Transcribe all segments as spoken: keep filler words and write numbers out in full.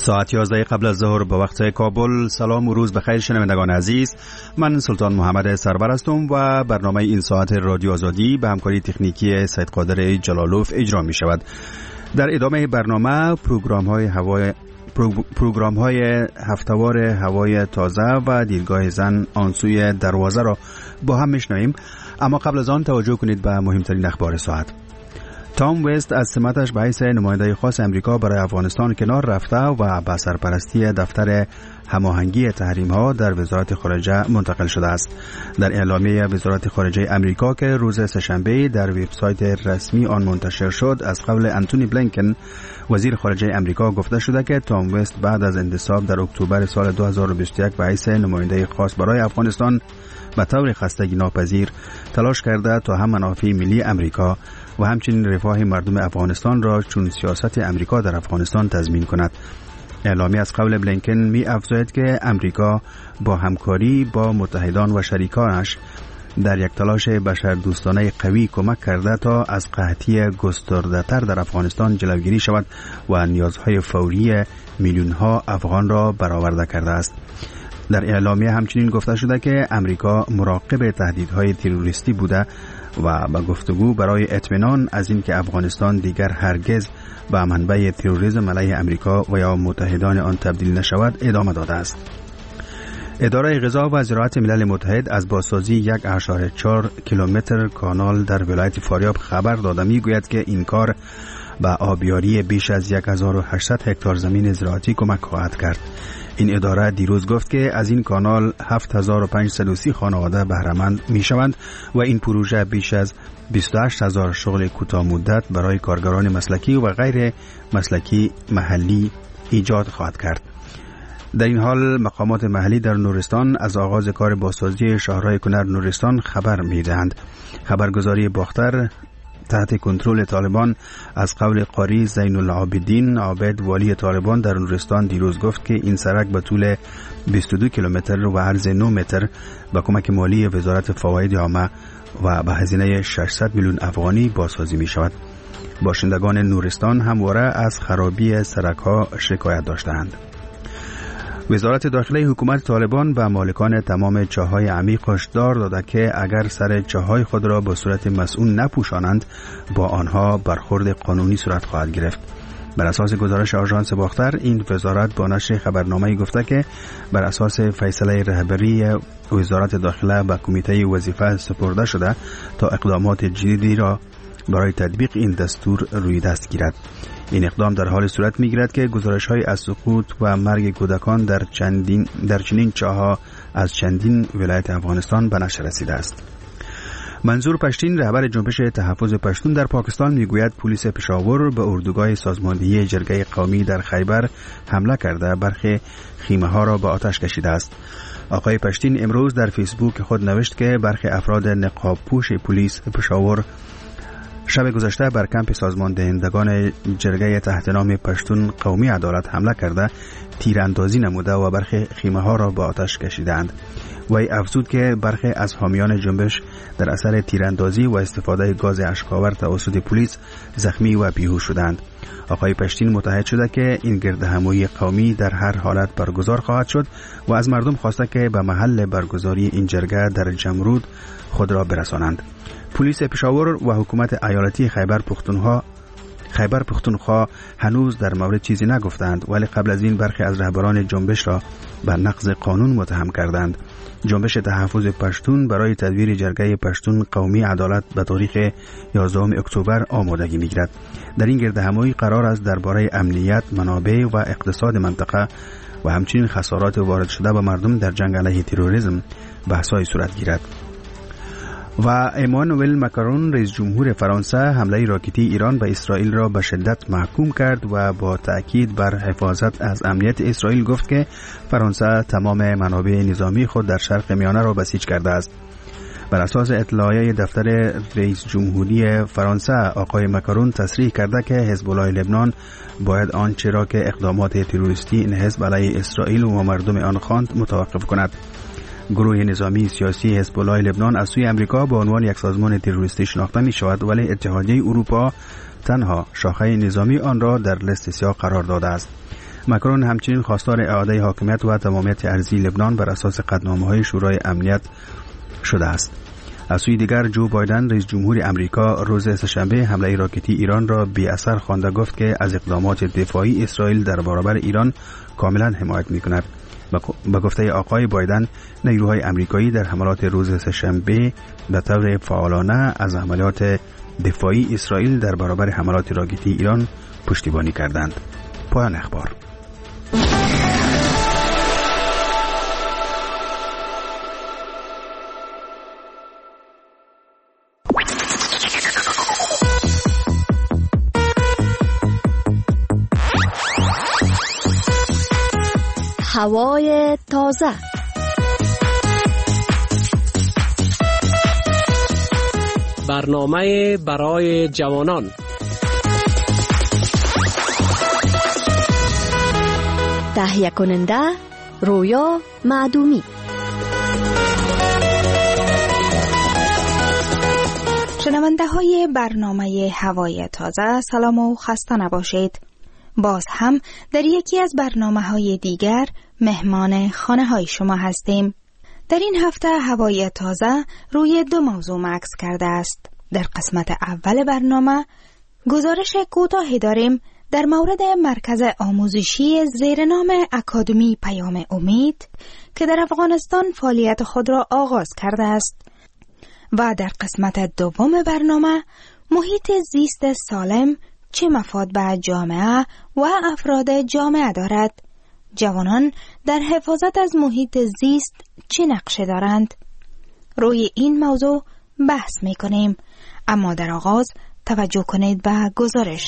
ساعت یازده قبل از ظهر به وقت کابل. سلام و روز بخیر شنوندگان عزیز، من سلطان محمد سرور هستم و برنامه این ساعت رادیو آزادی به همکاری تکنیکی سید قادر جلالوف اجرا می شود. در ادامه برنامه پروگرام های هوای پروگرام های هفتهوار هوای تازه و دیدگاه زن آن سوی دروازه را با هم میشنویم، اما قبل از آن توجه کنید به مهمترین اخبار ساعت. تام وست از سمتش به حیث نماینده خاص امریکا برای افغانستان کنار رفته و به سرپرستی دفتر هماهنگی تحریم ها در وزارت خارجه منتقل شده است. در اعلامیه وزارت خارجه امریکا که روز سه‌شنبه در وبسایت رسمی آن منتشر شد، از قول انتونی بلینکن وزیر خارجه امریکا گفته شده که تام وست بعد از انتصاب در اکتبر سال دو هزار و بیست و یک به حیث نماینده خاص برای افغانستان به طور خستگی ناپذیر تلاش کرده تا هم منافع ملی امریکا و همچنین رفاه مردم افغانستان را چون سیاست امریکا در افغانستان تضمین کند. اعلامیه از قول بلینکن می افزاید که امریکا با همکاری با متحدان و شریکانش در یک تلاش بشردوستانه قوی کمک کرده تا از قحطی گسترده‌تر در افغانستان جلوگیری شود و نیازهای فوری میلیون‌ها افغان را برآورده کرده است. در اعلامیه همچنین گفته شده که امریکا مراقب تهدیدهای تروریستی بوده و با گفتگو برای اطمینان از اینکه افغانستان دیگر هرگز به منبع تروریسم علیه امریکا و یا متحدان آن تبدیل نشود ادامه داده است. اداره غذا و زراعت ملل متحد از بازسازی یک اشاره چهار کیلومتر کانال در ولایت فاریاب خبر داده میگوید که این کار به آبیاری بیش از هزار و هشتصد هکتار زمین زراعتی کمک خواهد کرد. این اداره دیروز گفت که از این کانال هفت هزار و پانصد و سی خانواده بهره مند می شوند و این پروژه بیش از بیست و هشت هزار شغل کوتاه مدت برای کارگران مسلکی و غیر مسلکی محلی ایجاد خواهد کرد. در این حال مقامات محلی در نورستان از آغاز کار بازسازی شهرهای کنر نورستان خبر می دهند. خبرگزاری باختر تحت کنترل طالبان از قول قاری زین العابدین عابد والی طالبان در نورستان دیروز گفت که این سرک به طول بیست و دو کیلومتر و عرض نه متر با کمک مالی وزارت فواید عامه و به هزینه ششصد میلیون افغانی بازسازی می شود. باشندگان نورستان همواره از خرابی سرک ها شکایت داشتند. وزارت داخلی حکومت طالبان به مالکان تمام چاه‌های عمیق هشدار داده که اگر سر چاه‌های خود را به صورت مسئول نپوشانند با آنها برخورد قانونی صورت خواهد گرفت. بر اساس گزارش آژانس باختر، این وزارت با نشر خبرنامه‌ای گفته که بر اساس فیصله رهبری وزارت داخله به کمیته وظیفه سپرده شده تا اقدامات جدیدی را برای تطبیق این دستور روی دست گیرد. این اقدام در حال صورت می‌گیرد که گزارش‌های از سقوط و مرگ کودکان در چندین در چنین چاه‌ها از چندین ولایت افغانستان به نشر رسیده است. منظور پشتین، رهبر جنبش تحفظ پشتون در پاکستان، میگوید پلیس پشاور به اردوگاه سازماندهی جرگه قومی در خیبر حمله کرده برخی خیمه‌ها را به آتش کشیده است. آقای پشتین امروز در فیسبوک خود نوشت که برخی افراد نقاب پوش پلیس پشاور شب گذشته بر کمپ سازمان دهندگان جرگه تحت نام پشتون قومی عدالت حمله کرده تیراندازی نموده و برخی خیمه ها را به آتش کشیدند. وی افزود که برخی از حامیان جنبش در اثر تیراندازی و استفاده گاز اشک‌آور توسط پلیس زخمی و بیهوش شدند. آقای پشتین متحد شده که این گردهمایی قومی در هر حالت برگزار خواهد شد و از مردم خواسته که به محل برگزاری این جرگه در جمرود خود را برسانند. پلیس پشاور و حکومت ایالتی خیبر پختونخوا خیبر پختونخوا هنوز در مورد چیزی نگفتند، ولی قبل از این برخی از رهبران جنبش را به نقض قانون متهم کردند. جنبش تحفظ پشتون برای تدویر جرگه پشتون قومی عدالت به تاریخ یازدهم اکتبر آمادگی می‌گیرد. در این گردهمایی قرار است درباره امنیت، منابع و اقتصاد منطقه و همچنین خسارات وارد شده به مردم در جنگ علیه تروریسم بحث‌های صورت گیرد. و امانوئل ماکرون رئیس جمهور فرانسه حمله راکتی ایران به اسرائیل را به شدت محکوم کرد و با تأکید بر حفاظت از امنیت اسرائیل گفت که فرانسه تمام منابع نظامی خود در شرق میانه را بسیج کرده است. بر اساس اطلاعیه دفتر رئیس جمهوری فرانسه، آقای ماکرون تصریح کرده که حزب الله لبنان باید آنچه را که اقدامات تروریستی این حزب علیه اسرائیل و مردم آن خواند متوقف کند. گروه نظامی سیاسی حزب الله لبنان از سوی امریکا به عنوان یک سازمان تروریستی شناخته می شود، ولی اتحادیه اروپا تنها شاخه نظامی آن را در لیست سیاه قرار داده است. ماکرون همچنین خواستار اعاده حاکمیت و تمامیت ارضی لبنان بر اساس قطعنامه‌های شورای امنیت شده است. از سوی دیگر جو بایدن رئیس جمهور امریکا روز سه‌شنبه حمله راکتی ایران را بی اثر خوانده گفت که از اقدامات دفاعی اسرائیل در برابر ایران کاملا حمایت می‌کند. با گفته آقای بایدن، نیروهای امریکایی در حملات روز سه‌شنبه به طور فعالانه از عملیات دفاعی اسرائیل در برابر حملات راکتی ایران پشتیبانی کردند. پایان اخبار. هوای تازه. برنامه برای جوانان. تهیه کننده رویا معدومی. شنونده های برنامه هوای تازه، سلام و خسته نباشید. باز هم در یکی از برنامه های دیگر مهمان خانه های شما هستیم. در این هفته هوای تازه روی دو موضوع مکس کرده است. در قسمت اول برنامه گزارش کوتاهی داریم در مورد مرکز آموزشی زیر نام اکادمی پیام امید که در افغانستان فعالیت خود را آغاز کرده است. و در قسمت دوم برنامه محیط زیست سالم چه مفاد به جامعه و افراد جامعه دارد؟ جوانان در حفاظت از محیط زیست چه نقشه دارند؟ روی این موضوع بحث می کنیم، اما در آغاز توجه کنید به گزارش.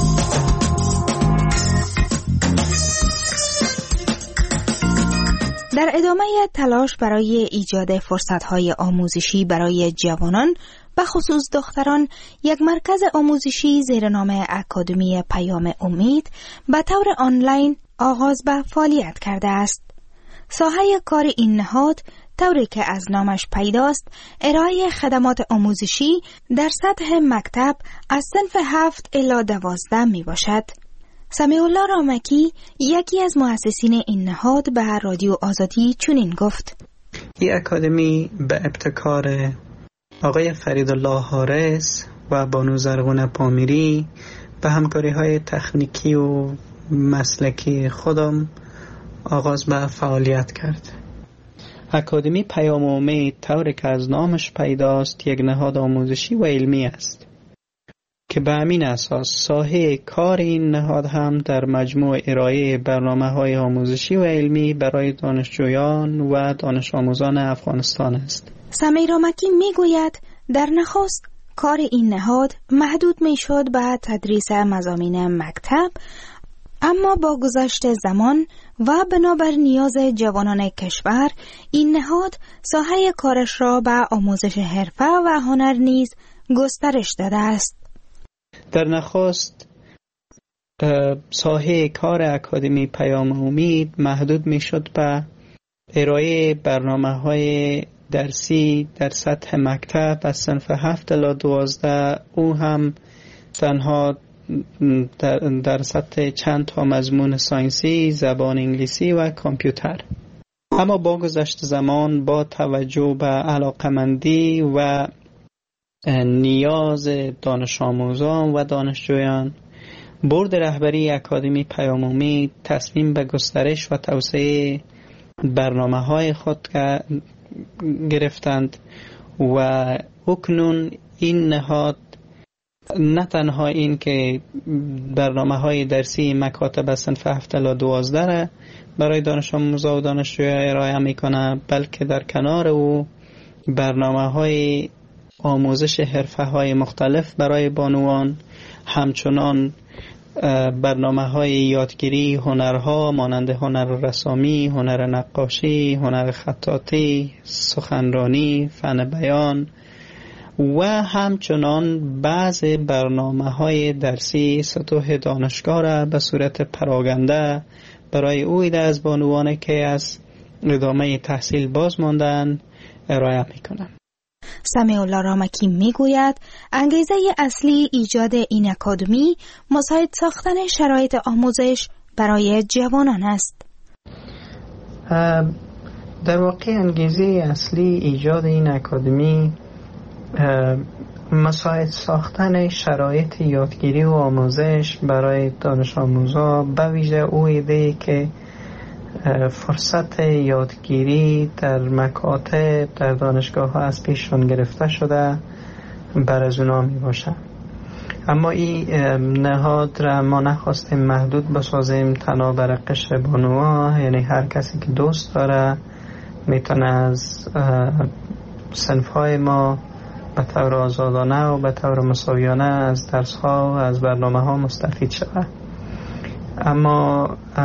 در ادامه تلاش برای ایجاد فرصت‌های آموزشی برای جوانان به خصوص دختران، یک مرکز آموزشی زیر نام اکادمی پیام امید به طور آنلاین آغاز به فعالیت کرده است. ساحه کار این نهاد طوری که از نامش پیداست ارائه خدمات آموزشی در سطح مکتب از صنف هفت الی دوازده می باشد. سمیع الله رامکی یکی از مؤسسین این نهاد به رادیو آزادی چنین گفت: این اکادمی به ابتکار آقای فریدالله حارس و بانو زرغون پامیری به همکاری های تکنیکی و مسلکی خودم آغاز به فعالیت کرد. اکادمی پیام امید طوری که از نامش پیداست یک نهاد آموزشی و علمی است که به همین اساس ساحه کار این نهاد هم در مجموع ارائه برنامه‌های آموزشی و علمی برای دانشجویان و دانش آموزان افغانستان است. سمیع رامکی میگوید در نخست کار این نهاد محدود میشد به تدریس مضامین مکتب، اما با گذشت زمان و بنابر نیاز جوانان کشور این نهاد ساحه کارش را به آموزش حرفه و هنر نیز گسترش داده است. در نخست ساحه کار اکادمی پیام امید محدود می شد به ارائه برنامه‌های درسی در سطح مکتب از صنف هفت الی دوازده، او هم تنها در, در سطح چند تا مضمون ساینسی، زبان انگلیسی و کامپیوتر. اما با گذشت زمان با توجه به علاقمندی و نیاز دانش آموزان و دانشجویان، بورد رهبری اکادمی پیام امید تصمیم به گسترش و توسعه برنامه‌های خود گرفتند و اکنون این نهاد نه تنها این که برنامه‌های درسی مکاتب صنف هفت الی دوازده را برای دانش آموزان و دانشجویان ارائه می‌کند، بلکه در کنار او برنامه‌های آموزش حرفه‌های مختلف برای بانوان، همچنان برنامه‌های یادگیری هنرها مانند هنر رسامی، هنر نقاشی، هنر خطاطی، سخنرانی، فن بیان و همچنان بعض برنامه‌های درسی سطوح دانشگاه را به صورت پراگنده برای او ایده از بانوان که از ادامه تحصیل باز ماندن ارائه می‌کنند. سمیع الله رامکی میگوید انگیزه اصلی ایجاد این اکادمی مساعد ساختن شرایط آموزش برای جوانان است. در واقع انگیزه اصلی ایجاد این اکادمی مساعد ساختن شرایط یادگیری و آموزش برای دانش آموزان، به ویژه او ایده که فرصت یادگیری در مکاتب در دانشگاه ها از پیششون گرفته شده بر از اونا می باشه. اما این نهاد را ما نخواستیم محدود بسازیم تنها بر قشر بانوها، یعنی هر کسی که دوست داره میتونه از صنفهای ما به طور آزادانه و به طور مساویانه از درس ها و از برنامه ها مستفید شود. اما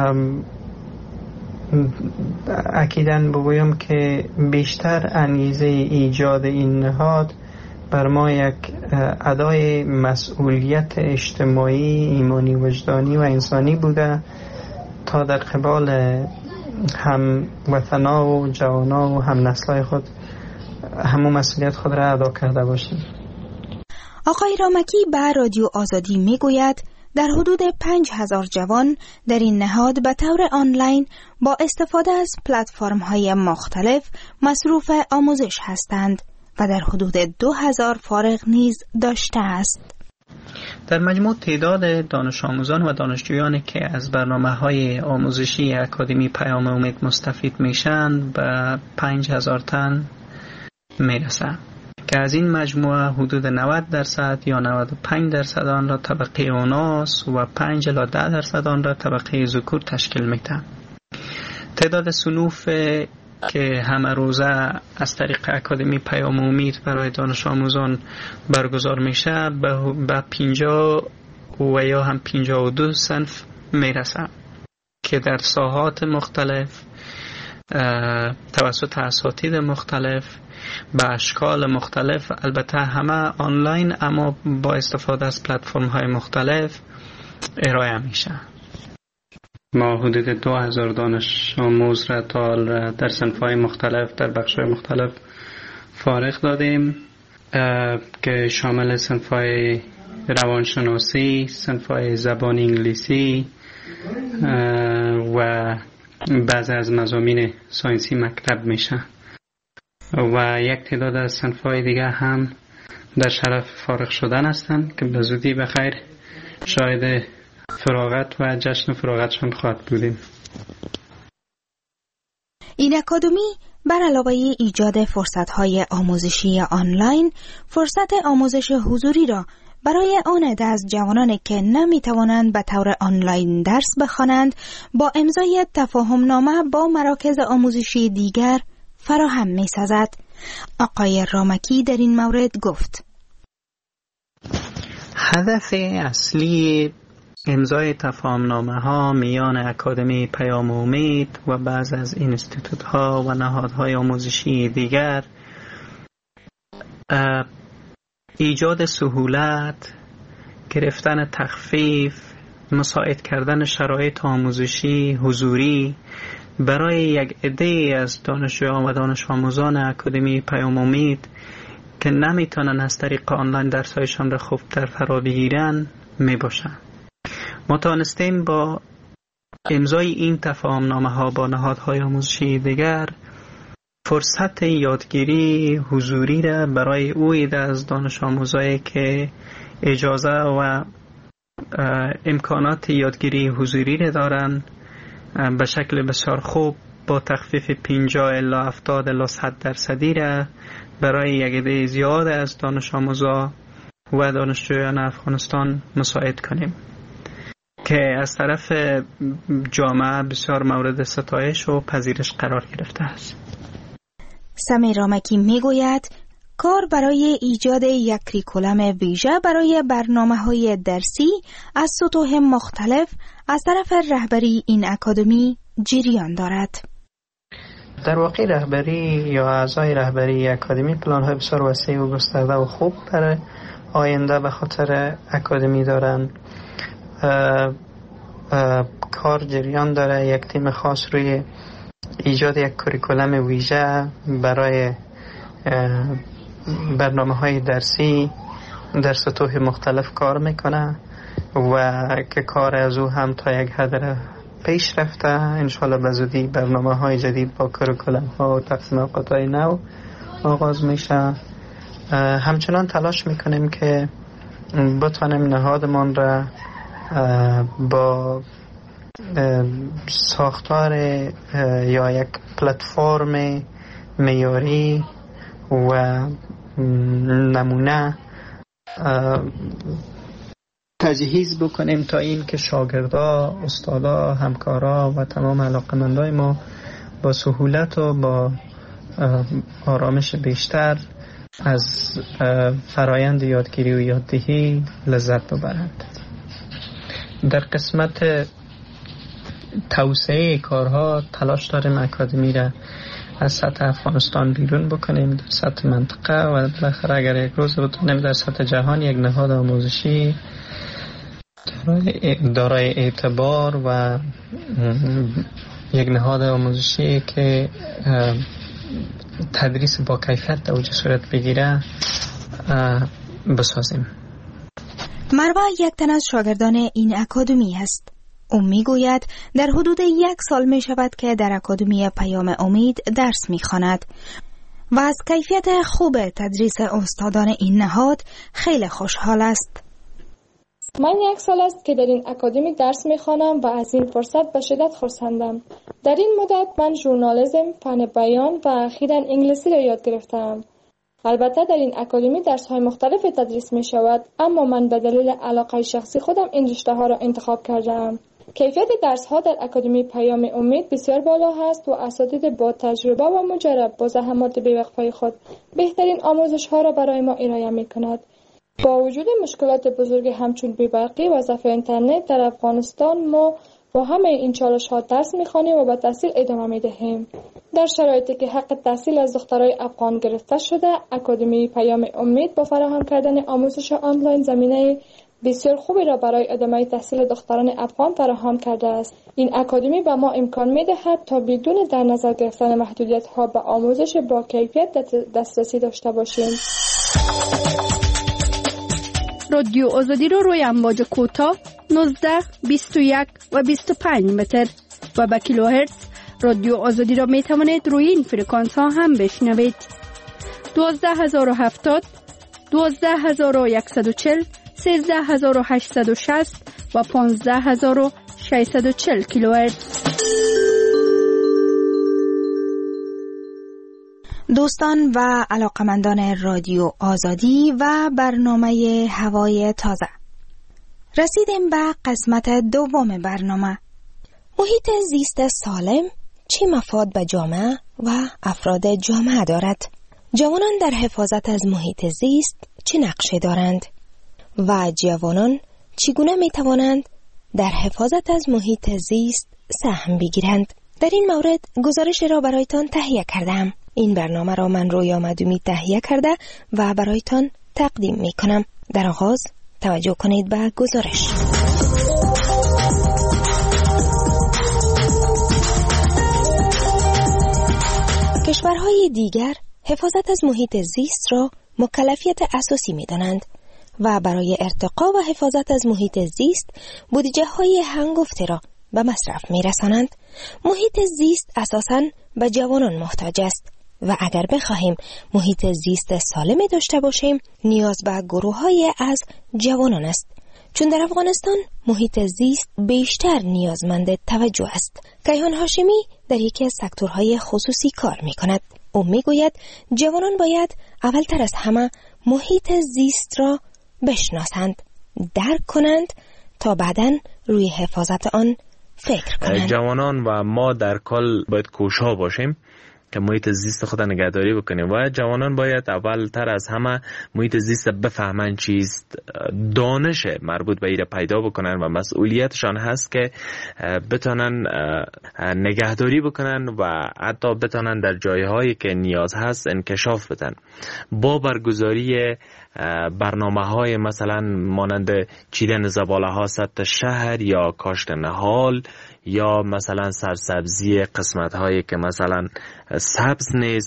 اکیداً بگویم که بیشتر انگیزه ایجاد این نهاد بر ما یک ادای مسئولیت اجتماعی، ایمانی، وجدانی و انسانی بوده تا در قبال هم وطنا و جوانا و هم نسلای خود همون مسئولیت خود را ادا کرده باشیم. آقای رامکی به رادیو آزادی می گوید در حدود پنج هزار جوان در این نهاد به طور آنلاین با استفاده از پلتفرم های مختلف مصروف آموزش هستند و در حدود دو هزار فارغ نیز داشته است. در مجموع تعداد دانش آموزان و دانشجویانی که از برنامه‌های آموزشی اکادمی پیام امید مستفید میشن به پنج هزار تن میرسند که از این مجموعه حدود نود درصد یا نود و پنج درصد آن را طبقه اوناس و پنج الی ده درصد آن را طبقه ذکور تشکیل میدن. تعداد صنوف که همه روزه از طریق اکادمی پیام امید برای دانش آموزان برگزار میشه به پنجاه و یا هم پنجاه و دو صنف میرسه که در ساحات مختلف توسط اساتید مختلف به اشکال مختلف، البته همه آنلاین اما با استفاده از پلتفرم های مختلف ارائه میشه. ما حدود دو هزار دانش آموز را تا در صنف‌های مختلف در بخش‌های مختلف فارغ دادیم که شامل صنف‌های روانشناسی، صنف‌های زبان انگلیسی و بعضی از مضامین ساینسی مکتب میشه و یک تعداد از صنف‌های دیگه هم در شرف فارغ شدن هستند که به زودی بخیر شاید فراغت و جشن فراغتشان خواهد بودیم. این اکادمی بر علاوه ایجاد فرصت‌های آموزشی آنلاین، فرصت آموزش حضوری را برای آن عده از جوانانی که نمی‌توانند به طور آنلاین درس بخوانند با امضای تفاهم‌نامه با مراکز آموزشی دیگر فراهم می‌سازد. آقای رامکی در این مورد گفت: هدف اصلی امضای تفاهم‌نامه ها میان اکادمی پیام امید و بعض از اینستیتوت ها و نهادهای آموزشی دیگر ایجاد سهولت، گرفتن تخفیف، مساعد کردن شرایط آموزشی حضوری برای یک عده از دانشجویان و دانش آموزان اکادمی پیام امید که نمیتونن از طریق آنلاین درسایشان را خوبتر فرا بگیرن می باشن. ما توانستیم با امضای این تفاهم‌نامه ها با نهادهای آموزشی دیگر فرصت یادگیری حضوری را برای او عده از دانش آموزایی که اجازه و امکانات یادگیری حضوری را دارن به شکل بسیار خوب با تخفیف پنجاه الی هفتاد الی صد درصدی را برای یک عده زیاد از دانش آموزا و دانشجویان افغانستان مساعد کنیم که از طرف جامعه بسیار مورد ستایش و پذیرش قرار گرفته است. سمیر رامکی میگوید کار برای ایجاد یک کریکولم ویژه برای برنامه‌های درسی از سطوح مختلف از طرف رهبری این اکادمی جریان دارد. در واقع رهبری یا اعضای رهبری اکادمی پلان‌های بسیار وسیع و گسترده و خوب برای آینده به خاطر اکادمی دارند. اه اه کار جریان داره. یک تیم خاص روی ایجاد یک کریکولم ویژه برای برنامه‌های درسی در سطوح مختلف کار میکنه و که کار از او هم تا یک حد پیش رفته. انشالله به زودی برنامه های جدید با کریکولم ها و تقسیم اوقات های نو آغاز میشه. همچنان تلاش میکنیم که بتوانیم نهادمان را با ساختار یا یک پلتفرم معیاری و نمونه تجهیز بکنیم تا این که شاگردا، استادا، همکارا و تمام علاقمندای ما با سهولت و با آرامش بیشتر از فرایند یادگیری و یاددهی لذت ببرند. در قسمت توسعه کارها تلاش داریم اکادمی را از سطح افغانستان بیرون بکنیم در سطح منطقه و بالاخره اگر یک روز بتونیم در سطح جهان یک نهاد آموزشی دارای اعتبار و یک نهاد آموزشی که تدریس با کیفیت در اوج صورت بگیره بسازیم. مروه یک تن از شاگردان این اکادمی است. او میگوید در حدود یک سال می شود که در اکادمی پیام امید درس می خواند و از کیفیت خوب تدریس استادان این نهاد خیلی خوشحال است. من یک سال است که در این اکادمی درس می خوانم و از این فرصت به شدت خرسندم. در این مدت من ژورنالیسم، فن بیان و اخیراً انگلیسی را یاد گرفتم. البته در این اکادمی درس های مختلف تدریس می شود، اما من به دلیل علاقه شخصی خودم این رشته ها را انتخاب کردم. کیفیت درس ها در اکادمی پیام امید بسیار بالا است و اساتید با تجربه و مجرب با زحمات بی‌وقفه خود بهترین آموزش ها را برای ما ارائه می کند. با وجود مشکلات بزرگی همچون بی‌برقی و ضعف اینترنت در افغانستان، ما با همه این چالش ها درس می‌خوانیم و به تحصیل ادامه می‌دهیم. در شرایطی که حق تحصیل از دخترای افغان گرفته شده، اکادمی پیام امید با فراهم کردن آموزش آنلاین زمینه بسیار خوبی را برای ادامه تحصیل دختران افغان فراهم کرده است. این اکادمی به ما امکان می‌دهد تا بدون در نظر گرفتن محدودیت‌ها به آموزش با کیفیت دسترسی داشته باشیم. رادیو آزادی رو روی امواج کوتاه نوزده، بیست و یک و بیست و پنج متر و به کیلوهرتز رادیو آزادی را می توانید روی این فرکانس ها هم بشنوید. دوازده هزار و هفتاد، دوازده هزار و صد و چهل، سیزده هزار و هشتصد و شصت و پانزده هزار و ششصد و چهل کیلوهرتز. دوستان و علاقمندان رادیو آزادی و برنامه هوای تازه، رسیدیم به قسمت دوم برنامه. محیط زیست سالم چه مفاد به جامعه و افراد جامعه دارد؟ جوانان در حفاظت از محیط زیست چه نقشی دارند؟ و جوانان چگونه می توانند در حفاظت از محیط زیست سهم بگیرند؟ در این مورد گزارش را برایتان تهیه کردم. این برنامه را من رویا مدومی تهیه کرده و برایتان تقدیم می کنم. در آغاز توجه کنید به گزارش. کشورهای دیگر حفاظت از محیط زیست را مکلفیت اساسی می دانند و برای ارتقا و حفاظت از محیط زیست بودجه های هنگفته را به مصرف می رسانند. محیط زیست اساساً به جوانان محتاج است و اگر بخواهیم محیط زیست سالمی داشته باشیم نیاز به گروه‌های از جوانان است، چون در افغانستان محیط زیست بیشتر نیازمند توجه است. کیهان هاشمی در یکی از سکتورهای خصوصی کار می کند. او می گوید جوانان باید اولتر از همه محیط زیست را بشناسند، درک کنند تا بعداً روی حفاظت آن فکر کنند. جوانان و ما در کل باید کوشا باشیم که محیط زیست خود نگهداری بکنیم و جوانان باید اول تر از همه محیط زیست بفهمن چیست، دانش مربوط به ایره پیدا بکنن و مسئولیتشان هست که بتونن نگهداری بکنن و حتی بتونن در جایهایی که نیاز هست انکشاف بدن. با برگزاری برنامه های مثلا مانند چیدن زباله ها سطح شهر یا کاشت نهال یا مثلا سرسبزی قسمت هایی که مثلا سبز نیست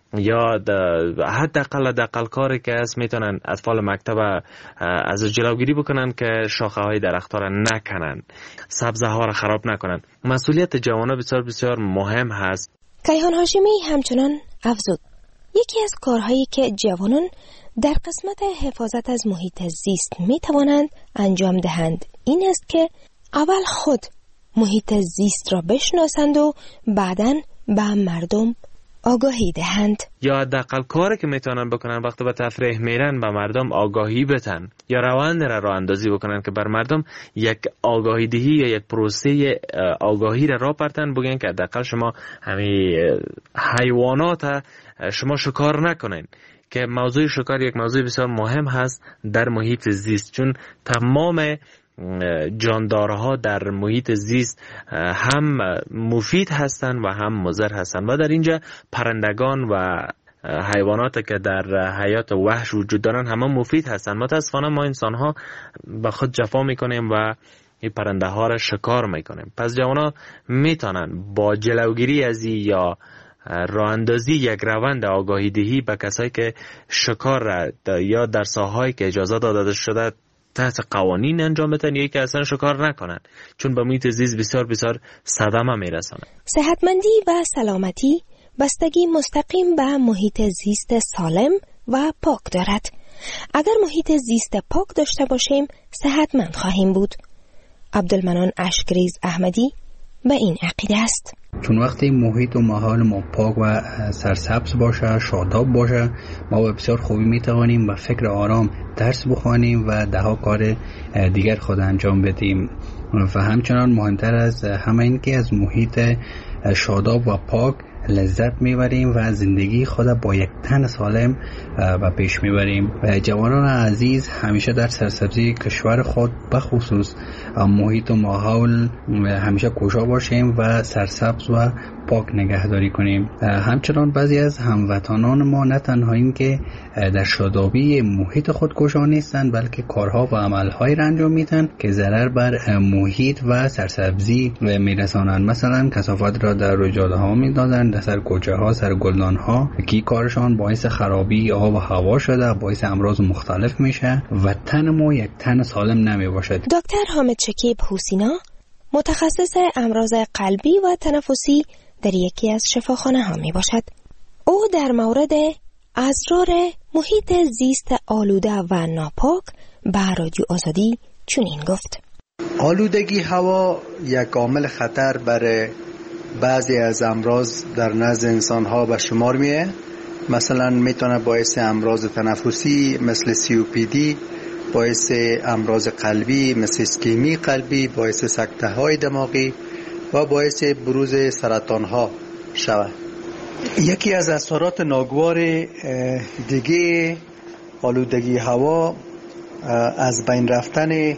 یا حداقل حداقل کاری که است میتونن اطفال مکتب از جلوگیری بکنن که شاخه های درخت ها را نکنن، سبزه ها را خراب نکنن. مسئولیت جوانان بسیار بسیار مهم هست. کیهان هاشمی همچنان افزود یکی از کارهایی که جوانان در قسمت حفاظت از محیط زیست می توانند انجام دهند این است که اول خود محیط زیست را بشناسند و بعداً به مردم آگاهی دهند. یا حداقل کاری که میتونن بکنن وقتی به تفریح میرن به مردم آگاهی بدن یا روند را راه اندازی بکنن که بر مردم یک آگاهی دهی یا یک پروسه آگاهی را راه پرتن، بگن که حداقل شما همین حیوانات شما شکار نکنین، که موضوع شکار یک موضوع بسیار مهم هست در محیط زیست، چون تمام جاندارها در محیط زیست هم مفید هستند و هم مضر هستند و در اینجا پرندگان و حیوانات که در حیات وحش وجود دارن همه مفید هستند. متاسفانه ما انسان ها به خود جفا میکنیم و این پرنده ها را شکار میکنیم. پس جوانا میتونن با جلوگیری از یا راه اندازی یک روند آگاهی دهی به کسایی که شکار را یا در ساحه‌ای که اجازه داده شده تحت قوانین انجام بدن یا که اصلا شکار نکنن، چون به محیط زیست بسیار بسیار صدمه میرسانه. صحتمندی و سلامتی بستگی مستقیم به محیط زیست سالم و پاک دارد. اگر محیط زیست پاک داشته باشیم صحتمند خواهیم بود. عبدالمنان اشکریز احمدی به این عقیده است. چون وقتی محیط و ماحول ما پاک و سرسبز باشه، شاداب باشه، ما به بسیار خوبی میتوانیم با فکر آرام درس بخوانیم و ده ها کار دیگر خود انجام بدیم. و همچنان مهمتر از همه این که از محیط شاداب و پاک لذت میبریم و زندگی خود با یک تن سالم و پیش میبریم. و جوانان عزیز همیشه در سرسبزی کشور خود بخصوص محیط و ماحول همیشه کوشا باشیم و سرسبز و پاک نگهداری کنیم. همچنان بعضی از هموطنان ما نه تنها این که در شادابی محیط خود کوشا نیستند، بلکه کارها و عملهایی را انجام میدن که ضرر بر محیط و سرسبزی میرسانند. مثلا کثافت را در رجاله ها میدادن، در سر کوچه ها، سر گلدان ها، که کارشان باعث خرابی آب و هوا شده، باعث امراض مختلف میشه و تن ما یک تن سالم نمی باشد. دکتر حامد شکیب حسینا متخصص امراض قلبی و تنفسی در یکی از شفاخانه ها می باشد. او در مورد اسرار محیط زیست آلوده و ناپاک به رادیو آزادی چنین گفت: آلودگی هوا یک عامل خطر برای بعضی از امراض در نزد انسان ها به شمار میه. مثلا میتونه باعث امراض تنفسی مثل سی او پی دی، باعث امراض قلبی مثل اسکمی قلبی، باعث سکته های دماغی و باعث بروز سرطان ها شود. یکی از اثرات ناگوار دیگه آلودگی هوا از بین رفتن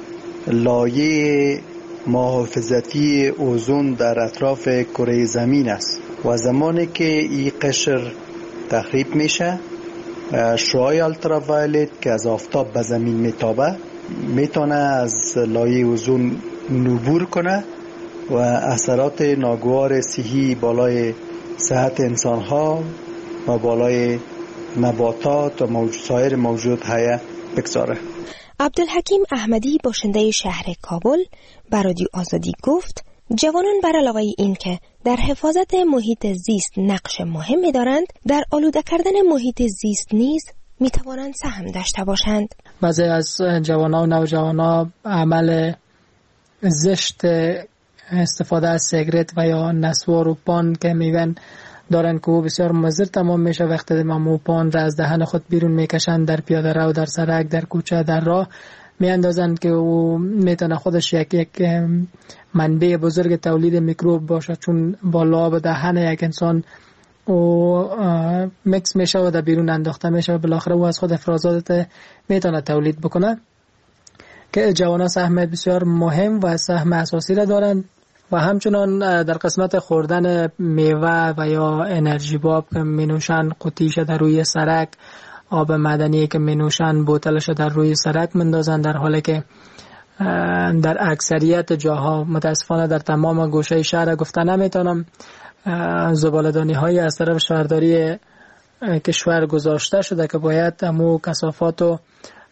لایه محافظتی اوزون در اطراف کره زمین است و زمانی که این قشر تخریب میشه، شعاع التراوایلت که از آفتاب به زمین میتابه میتونه از لایه اوزون عبور کنه و اثرات ناگوار صحی بالای صحت انسان ها و بالای نباتات و موجود سایر موجود حیه بگذاره. عبدالحکیم احمدی باشنده شهر کابل به رادیو آزادی گفت جوانان بر علاوه این که در حفاظت محیط زیست نقش مهمی دارند، در آلوده کردن محیط زیست نیز می توانند سهم داشته باشند. بعضی از جوانان و نوجوانان عمل زشت استفاده از سیگرت و یا نسوار و پان که میگن دارن که او بسیار مضر تمام میشه. وقتی ما پان را از دهن خود بیرون میکشن در پیاده رو، در سرک، در کوچه، در راه میاندازن که او میتونه خودش یک یک منبع بزرگ تولید میکروب باشه، چون با لعاب دهن یک انسان او مکس میشه و در بیرون انداخته میشه و بالاخره او از خود افرازات میتونه تولید بکنه. که جوانان سهم بسیار مهم و سهم اساسی را دارند و همچنان در قسمت خوردن میوه و یا انرژی باب که مینوشن، قوطیش در روی سرک، آب معدنی که مینوشن بوتلش در روی سرک مندازن، در حالی که در اکثریت جاها متاسفانه در تمام گوشه شهر گفته نمیتونم زباله‌دانی های از طرف شهرداری کشور گذاشته شده که باید امو کثافات و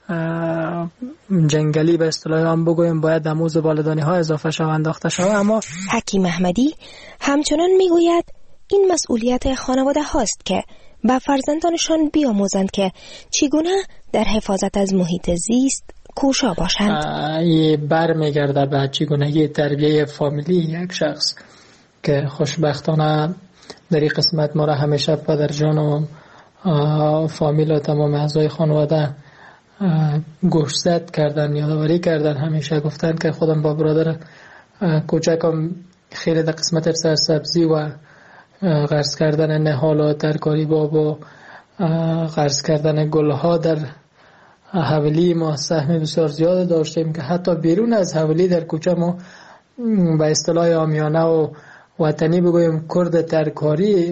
جنگلی به اصطلاح هم بگویم باید امو زباله‌دانی ها اضافه شود انداخته شود. اما حکیم احمدی همچنان میگوید این مسئولیت خانواده هاست که به فرزندانشان بیاموزند که چگونه در حفاظت از محیط زیست کوشا باشند. این بر میگرده به چگونگی تربیه فامیلی یک شخص که خوشبختانه در این قسمت ما را همیشه پدرجان و فامیل و تمام اعضای خانواده گوشزد کردن، یادآوری کردن، همیشه گفتن که خودم با برادر کوچکم خیلی در قسمت سرسبزی و غرس کردن نهال و ترکاری باب و غرس کردن گلها در حولی ما سهم بسیار زیاد داشتیم که حتی بیرون از حولی در کوچه ما به اصطلاح عامیانه و وطنی بگویم کرد ترکاری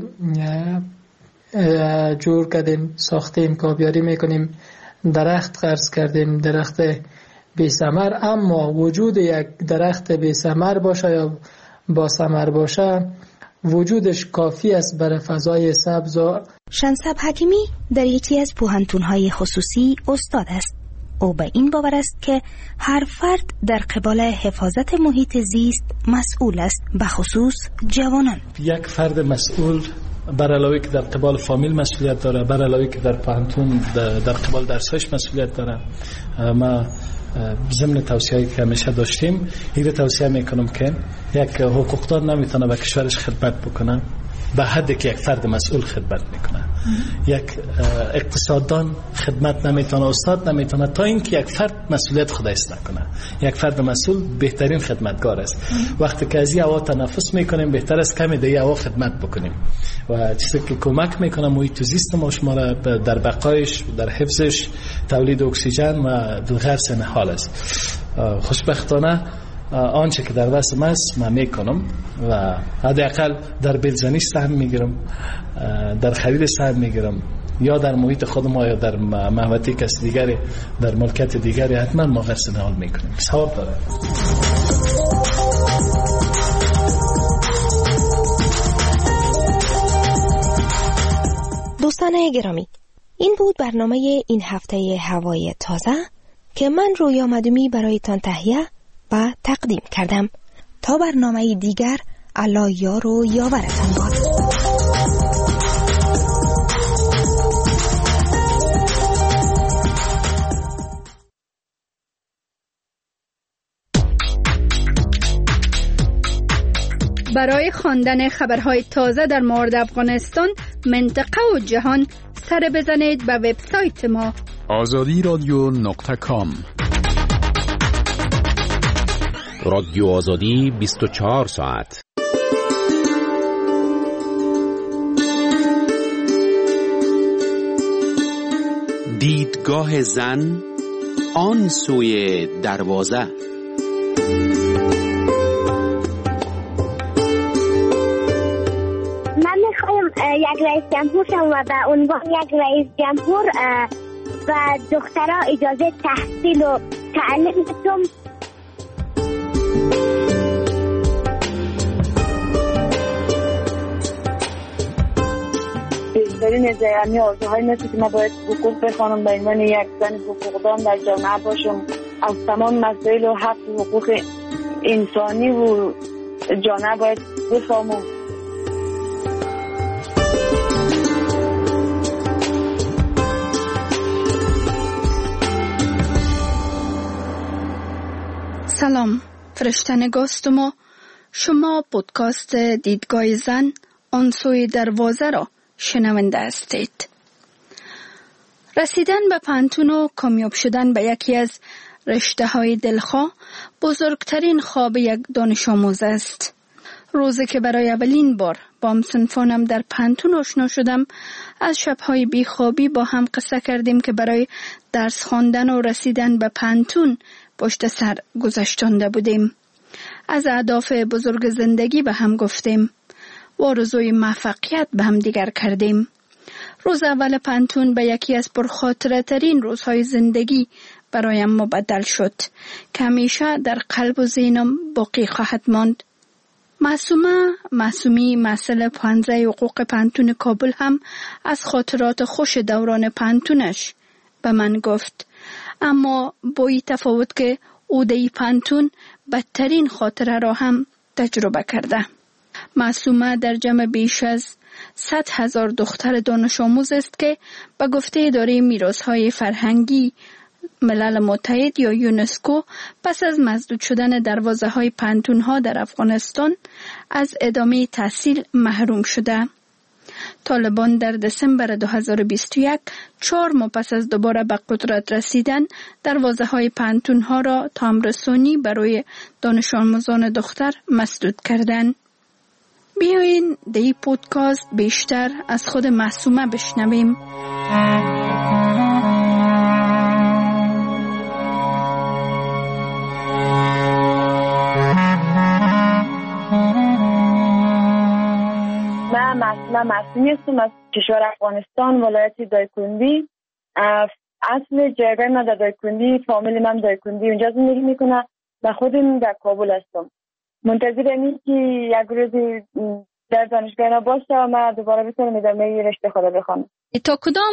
جور کردیم، ساختیم، کابیاری میکنیم، درخت غرس کردیم، درخت بی ثمر. اما وجود یک درخت بی ثمر باشه یا با ثمر باشه وجودش کافی است برای فضای سبز. شنسب حکیمی در یکی از پوهنتون‌های خصوصی استاد است. او به این باور است که هر فرد در قبال حفاظت محیط زیست مسئول است، به خصوص جوانان. یک فرد مسئول بر علاوه که در قبال فامیل مسئولیت داره، بر علاوه که در پوهنتون در قبال درسش مسئولیت داره. ما ضمن توصیه‌ای که همیشه داشتیم این توصیه میکنم که یک حقوقدار نمیتونه به کشورش خدمت بکنه به حدی که یک فرد مسئول خدمت میکنه. یک اقتصاددان خدمت نمیتونه، استاد نمیتونه، تا اینکه یک فرد مسئولیت خودش نکنه. یک فرد مسئول بهترین خدمتگار است. وقتی که از این هوا تنفس میکنیم بهتر است کمی در این هوا خدمت بکنیم و چیزی که کمک میکنه محیط زیست ما شما را در بقایش، در حفظش، تولید اکسیژن و غرس نهال است. خوشبختانه آنچه که در دست من است من میکنم و حداقل در بلزنی سهم میگیرم، در خرید سهم میگیرم، یا در محیط خود ما یا در محوطه کس دیگری، در ملکت دیگری حتما ما غرس نهال میکنیم. ثواب داره. دوستان گرامی، این بود برنامه این هفته هوای تازه که من رویا مدومی برایتان تهیه و تقدیم کردم. تا برنامه دیگر، الله یار و یاورتان باد. برای خواندن خبرهای تازه در مورد افغانستان، منطقه و جهان، سر بزنید به وبسایت ما آزادی رادیو نقطه کام. رادیو آزادی بیست و چهار ساعت. دیدگاه زن آن سوی دروازه. من میخوایم یک رئیس جمهور شم و به عنوان یک رئیس جمهور و دخترها اجازه تحصیل و تعلیم بدم. بیشترین از یعنی آرزوهای مثل که ما باید حقوق بخوانم به عنوان یک زن حقوقدان در جامعه باشم، از تمام مسائل و حق و حقوق انسانی و جامعه باید بفهمم. سلام، فرشته نگاست ما. شما پودکاست دیدگاه زن آن سوی دروازه را شنونده هستید. رسیدن به پانتون و کامیاب شدن به یکی از رشته های دلخواه بزرگترین خواب یک دانش آموز است. روزی که برای اولین بار با همسنفانم در پانتون آشنا شدم، از شبهای بیخوابی با هم قصه کردیم که برای درس خواندن و رسیدن به پانتون پشت سر گذشتانده بودیم. از اهداف بزرگ زندگی به هم گفتیم و آرزوی موفقیت به هم دیگر کردیم. روز اول پانتون به یکی از پرخاطره ترین روزهای زندگی برایم مبدل شد که همیشه در قلب و ذهنم باقی خواهد ماند. معصومه معصومی مسئله پانزه حقوق پانتون کابل هم از خاطرات خوش دوران پانتونش به من گفت، اما با این تفاوت که او در پانتون بدترین خاطره را هم تجربه کرده. معصومه در جمع بیش از صد هزار دختر دانش آموز است که به گفته اداره میراث‌های فرهنگی ملل متحد یا یونسکو پس از مسدود شدن دروازه‌های پانتون‌ها در افغانستان از ادامه تحصیل محروم شده. طالبان در دسامبر دو هزار و بیست و یک چهار ماه پس از دوباره به قدرت رسیدن دروازه‌های پانتون‌ها را تامرسانی برای دانش آموزان دختر مسدود کردند. بیایین در این پودکاست بیشتر از خود معصومه بشنویم. من معصومه معصومی هستم از کشور افغانستان، ولایت دایکندی. اصل جایگاه من در دایکندی، فامیل من دایکندی اونجا زندگی میکنه و خودم در کابل هستم. منتظر اینم که یک روزی در دانشگاه باشم و من دوباره بتونم ادامه رشته خود بخونم. تا کدام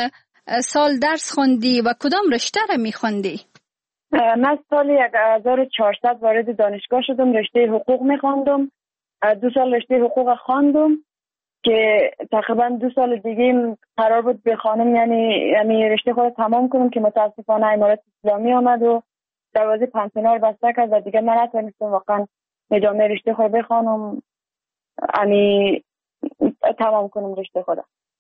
سال درس خوندی و کدام رشته را میخوندی؟ من سال هزار و چهارصد وارد دانشگاه شدم، رشته حقوق میخوندم. دو سال رشته حقوق خواندم که تقریبا دو سال دیگه قرار بود بخوانم، یعنی یعنی رشته خود تمام کنم که متاسفانه امارات اسلامی آمد و دروازه پانتون رو بسته کرد و دیگه من نتونستم واقعا ادامه رشته خود بخوانم، یعنی تمام کنم رشته خودم.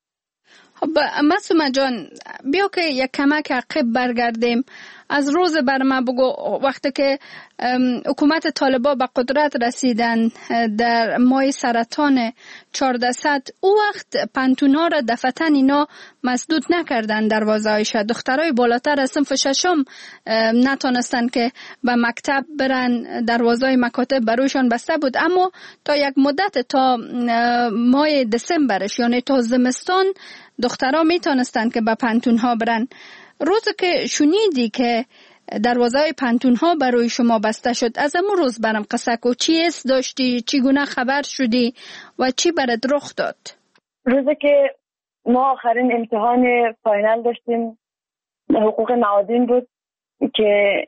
خب معصومه جان، بیا که یک کمک عقب برگردیم. از روز بر ما بگو، وقتی که حکومت طالبا به قدرت رسیدن در ماه سرطان چهاردهصد، او وقت پانتون‌ها را دفعتاً اینا مسدود نکردن دروازه‌هایش. دخترای بالاتر از صنف ششم نتونستن که به مکتب برن، دروازه‌های مکاتب بروشان بسته بود، اما تا یک مدت تا ماه دسامبرش یعنی تا زمستان دخترها میتونستن که به پانتون‌ها برن. روزی که شنیدی که دروازه‌های پانتون‌ها برای شما بسته شد، از امون روز برام قصه کو، چی حس داشتی، چگونه خبر شدی و چی برات رخ داد؟ روزی که ما آخرین امتحان فاینال داشتیم، حقوق معادن بود که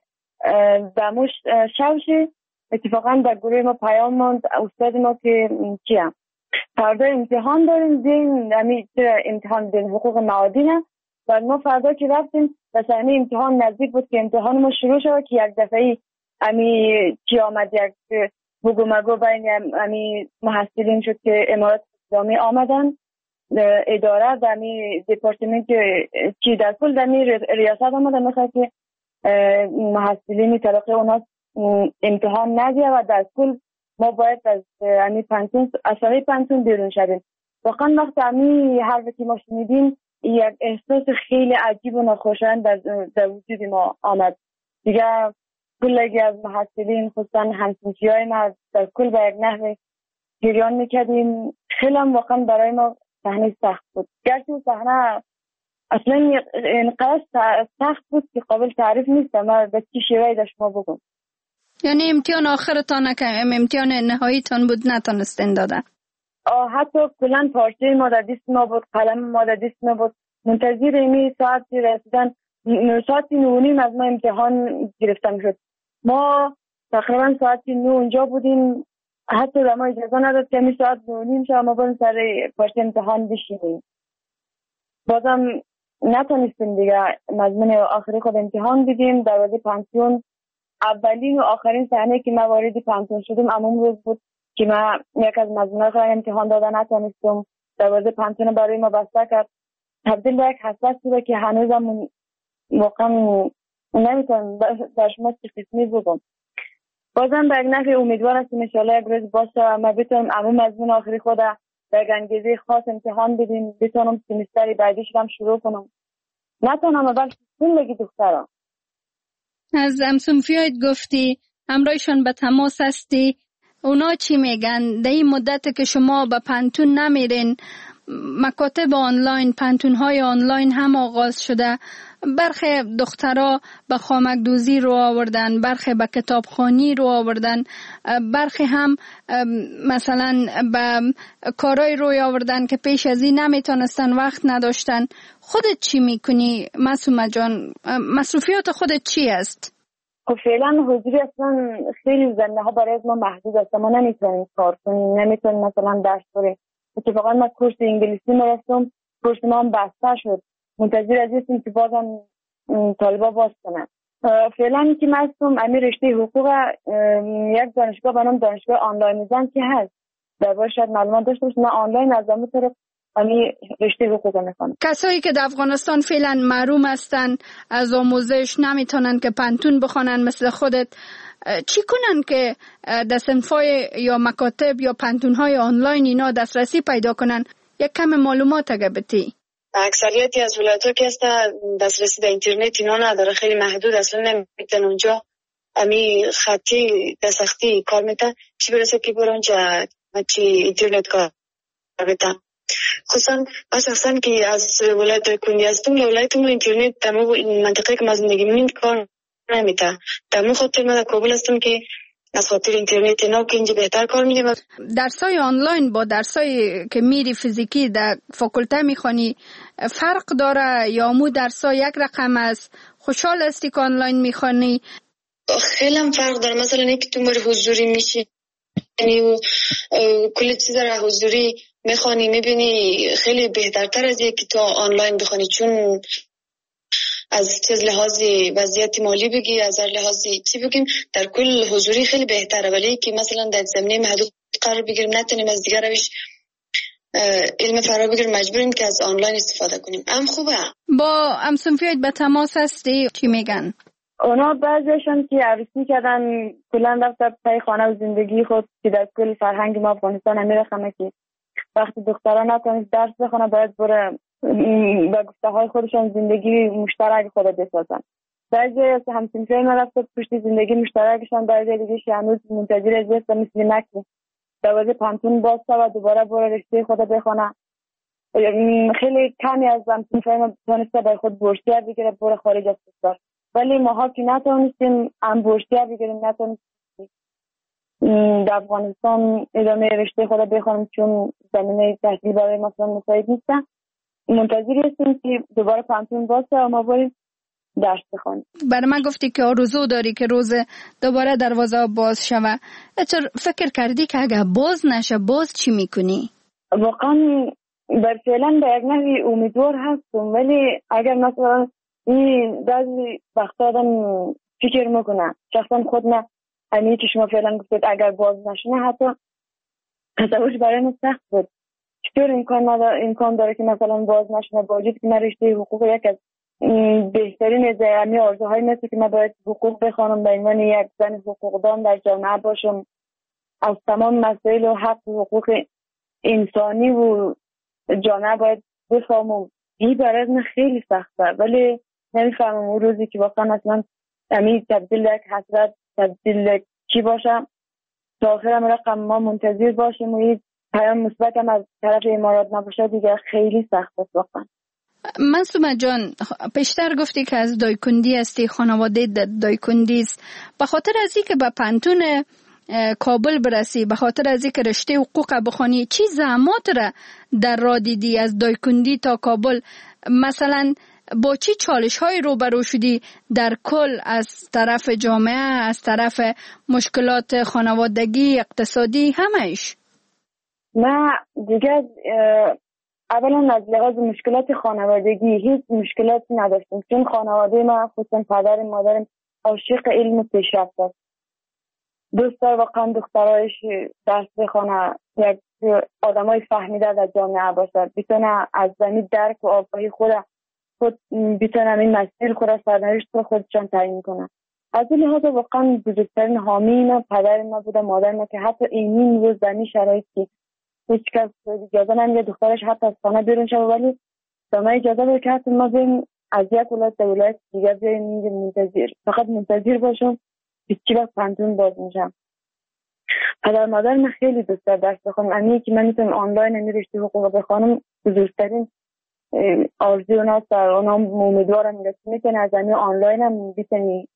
دموش شوشی اتفاقا در گروه ما پیام ماند استاد ما که چیم فردا امتحان داریم، دین یعنی امتحان دین حقوق معادن و ما فردا که رفتیم و صحنه امتحان نزدیک بود که امتحان ما شروع شد که یک دفعه امی چی آمد، یک بگو مگو بین امی محصلین شد که امارات اسلامی آمدن، اداره در امی دپارتمنت چی در کل در امی ریاست آمدن میخواد که محصلین طلاقه اونا امتحان ندیه و در کل ما باید از امی پانتون اصلاحی پانتون بیرون شدیم. واقعا وقت امی حرفی که ما شنیدیم یک احساس خیلی عجیب و ناخوشایند در, در وجود ما آمد. دیگه کلگی از محصلین خصوصا همسنفی های ما در کل به یک نحو گریان میکردیم. خیلی هم واقعا برای ما صحنه سخت بود، گرچه صحنه اصلا اینقدر سخت بود که قابل تعریف نیست. ما به چی شیوهی داشت ما بگم، یعنی امتحان آخرتان نکنم، امتحان نهاییتان بود نتانستین دادن؟ حتی کلن پارچه ما در دست ما بود، قلم ما در دست ما بود. منتظر امی ساعت رسیدن، ساعت نو نیم از ما امتحان گرفتم شد. ما تقریبا ساعت نو اونجا بودیم، حتی ما اجازه نداد که امی ساعت نو نیم شد ما بریم سر پارچه امتحان بشینیم. بازم نتونستیم دیگه مضمون آخری خود امتحان دیدیم. دروازه پانتون اولین و آخرین صحنه که ما وارد پانتون شدیم همون روز بود که من یک از مضمون‌ها رو امتحان دادن نتونستم. دروازه پانتون برای ما بسته کرد. تبدیل به یک حسرت شده که هنوزم واقعا نمیتونم در شما چه قسمی بگم. بازم به یک نحو امیدوار هستم انشاءالله یک روز باشه و ما بتونم همون مضمون آخری خود در یک انگیزه خاص امتحان بدیم، بتونم سمستر بعدیش هم شروع کنم. نتونم اول زندگی دخترم. از همسنفیایت گفتی همراهشان به تماس هستی، اونا چی میگن؟ در این مدت که شما به پانتون نمیرین مکاتب آنلاین، پانتون‌های آنلاین هم آغاز شده. برخی دخترها به خامک دوزی رو آوردن، برخی به کتابخوانی رو آوردن، برخی هم مثلا به کارهای روی آوردن که پیش از این نمیتونستن، وقت نداشتن. خودت چی میکنی معصومه جان؟ مصروفیات خودت چی است؟ خب فعلا حضوری اصلا خیلی زمینه ها برای ما محدود است. ما نمیتونیم کار کنیم، نمیتونیم مثلا درس بریم. اتفاقا ما کورس انگلیسی ما رفتم، کورس ما هم بسته شد. منتظر از هستیم که بازم طالبا باز کنن. فعلا که من هستم امیر رشته حقوق یک دانشگاه به نام دانشگاه آنلاین میزان که هست. در باید شاید معلومات داشته باشید. من آنلاین از همون طرف امیر رشته حقوق میخوانم. کسایی که در افغانستان فعلا محروم هستن از آموزش، نمیتونن که پانتون بخونن مثل خودت، چی کنن که در صنفای یا مکاتب یا پانتون‌های آنلاین اینا دسترسی پیدا کنن؟ یک کم معلومات اگه بتی. اکثریتی از ولایت‌ها که هستن دسترسی به اینترنت اینا نداره، خیلی محدود، اصلا نمیتونن اونجا امی خطی دستخطی کار میتن، چی برسه که برون اونجا چی اینترنت کار بتن. خصوصا اساسا که از ولایت کندی هستم، ولایتمون اینترنت تمام منطقه که ما زندگی می‌کنیم کار نمیتن. تمام خاطر من کابل هستم که از خاطر اینترنت اینا که اینجا بهتر کار میدیم. درسای آنلاین با درسای که میری فیزیکی در فاکولته میخوانی فرق داره یا مو درسای یک رقم است؟ خوشحال هستی که آنلاین میخوانی؟ خیلی هم فرق داره. مثلا اینکه تو مری حضوری میشی و کلی چیز را حضوری میخوانی میبینی خیلی بهترتر از اینکه تو آنلاین بخوانی، چون از چیز لحاظی وضعیت مالی بگی، از لحاظی چی بگیم، در کل حضوری خیلی بهتره. ولی که مثلا در زمینه محدود قرار بگیریم، نتونیم از دیگر روش علم فرا بگیریم، مجبوریم که از آنلاین استفاده کنیم. هم خوبه. با همسنفیات به تماس هستی؟ چی میگن؟ اونا بعضیشون که عروسی کردن کلا رفت پای خانه و زندگی خود که در کل فرهنگ ما افغانستان میره خمه که وقتی دخترها نتونست درس بخونه باید بره با گفته های خودشان زندگی مشترک خود بسازن. بعضی از همسنفیای ما رفت پشت زندگی مشترکشان، بعضی دیگه هنوز منتظر از است مثل مکی دوازه پانتون باسته و دوباره بره رشته خود بخونه. خیلی کمی از همسنفیای ما تونسته برای خود بورسیه بگیره بره خارج از کشور، ولی ماها که نتونستیم هم بورسیه بگیریم، نتونستیم در افغانستان ادامه رشته خود بخونیم چون زمینه تحصیل برای مثلا مساعد نیست. منتظر هستیم که دوباره پانتون باسته و ما بریم درس بخونیم. برای من گفتی که آرزو داری که روز دوباره دروازه باز شوه. چرا فکر کردی که اگه باز نشه باز چی میکنی؟ واقعا بر فعلا به یک نوعی امیدوار هستم، ولی اگر مثلا این بعضی وقتا آدم فکر میکنه شخصا خود نه همین که شما فعلا گفتید اگر باز نشونه حتی تصورش برای من سخت بود. چطور امکان نداره امکان داره که مثلا باز نشونه با وجود که من رشته حقوق یک از بهترین زمینه آرزوهای مثل که من باید حقوق بخوانم به عنوان یک زن حقوقدان در جامعه باشم، از تمام مسائل و حق و حقوق انسانی و جامعه باید بفهمم. این برای من خیلی سخته، ولی نمیفهمم اون روزی که واقعا اصلا همین تبدیل یک حسرت تبدیل کی باشه تا آخرم رقم ما منتظر باشیم و این پیام مثبت هم از طرف امارات نباشه دیگه خیلی سخت است واقعا. معصومه جان پیشتر گفتی که از دایکندی هستی، خانواده دایکندی است. به خاطر از اینکه به پانتون کابل برسی، به خاطر از اینکه رشته حقوق بخونی، چی زحمات را در راه دیدی از دایکندی تا کابل؟ مثلا با چی چالش های روبرو شدی در کل از طرف جامعه، از طرف مشکلات خانوادگی، اقتصادی، همهش؟ نه دیگه اولا از لحاظ مشکلات خانوادگی هیچ مشکلاتی نداشتم، چون خانواده ما خصوصا پدر مادرم عاشق علم و پیشرفت است. دوست داره واقعا دخترایش درس بخونه، یک آدمای فهمیده در جامعه باشد، بتونه از زمین درک و آگاهی خود خود بتونم این مسیر خود را سرنوشت رو خودشان تعیین کنن. از این لحاظ واقعا بزرگترین حامی ما پدر ما بوده، مادر ما که حتی اینین روز در این شرایطی هیچ کس اجازه نمیده دخترش حتی از خانه بیرون شد، ولی به ما اجازه بده که حتی ما بریم از یک ولایت به ولایت دیگه بیایم منتظر، فقط منتظر باشم که چی وقت پانتون باز میشم. پدر مادر من خیلی دوست دارم درس بخونم. امی که من میتونم آنلاین امی رشته حقوق بخونم بزرگترین آرزوی اونا است. اونا امیدوارم که میتونه از امی آنلاین هم بتونی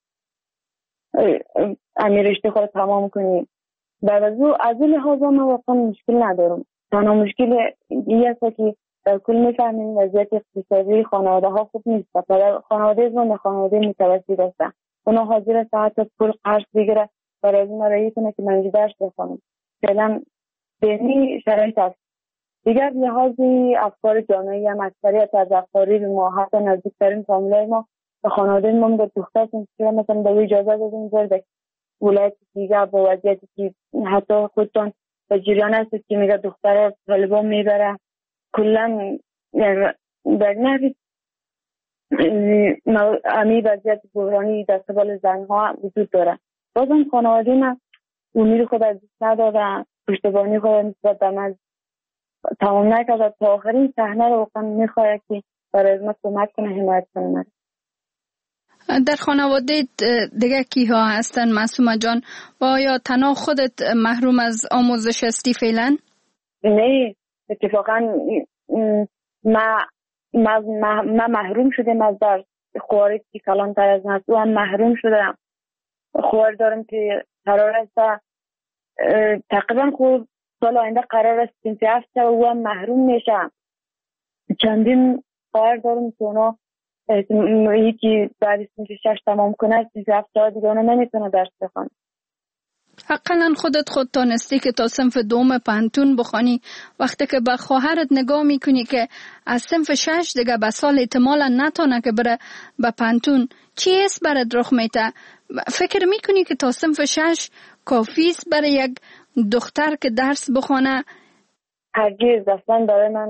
امی رشته خود تمام کنی. بعد از او از این لحاظ من واقعا مشکل ندارم. تنها مشکل این است که در کل میفهمیم وضعیت اقتصادی خانواده ها خوب نیست. خانواده من خانواده متوسط هستن. اونا حاضر است حتی پول قرض بگیره برای از این رایی کنه که من درس بخونم. فعلا بینی شرایط است. دیگر لحاظی افکار جامعه هم اکثریت از افکاری ما حتی نزدیکترین فامیلای ما به خانواده ما میگه دختر که مثلا به اجازه دادیم برده ولایت دیگه با وضعیتی که حتی خودتون به جریان هست که میگه دخترها طالبان میبره کلا در نحوی امی وضعیت بحرانی در قبال زنها وجود داره. بازم خانواده من امید خود از دست نداره، پشتیبانی خود نسبت به من تمام نکرده. تا آخرین صحنه رو واقعا میخواد که برای از من کمک کنه، حمایت کنه. در خانواده دیگه کی ها هستن معصومه جان؟ و آیا تنها خودت محروم از آموزش هستی فعلا؟ نه، اتفاقا ما ما ما محروم شدم از درس. خواری که کلانتر از من و هم محروم شدم. خوار دارم که قرار است تقریبا خود سال آینده قرار است سنف هفت و هم محروم میشم. چندین خوار دارم که اونا یکی بعد سنف شش تمام کنه سنف هفت ها دیگه اونا نمیتونه درس بخونه. حقا خودت خود تانستی که تا صنف دوم پانتون بخوانی، وقتی که به خواهرت نگاه میکنی که از صنف شش دیگه به سال احتمالا نتونه که بره به پانتون، چی است برات رخ میته؟ فکر میکنی که تا صنف شش کافی است برای یک دختر که درس بخونه؟ هرگز اصلا برای من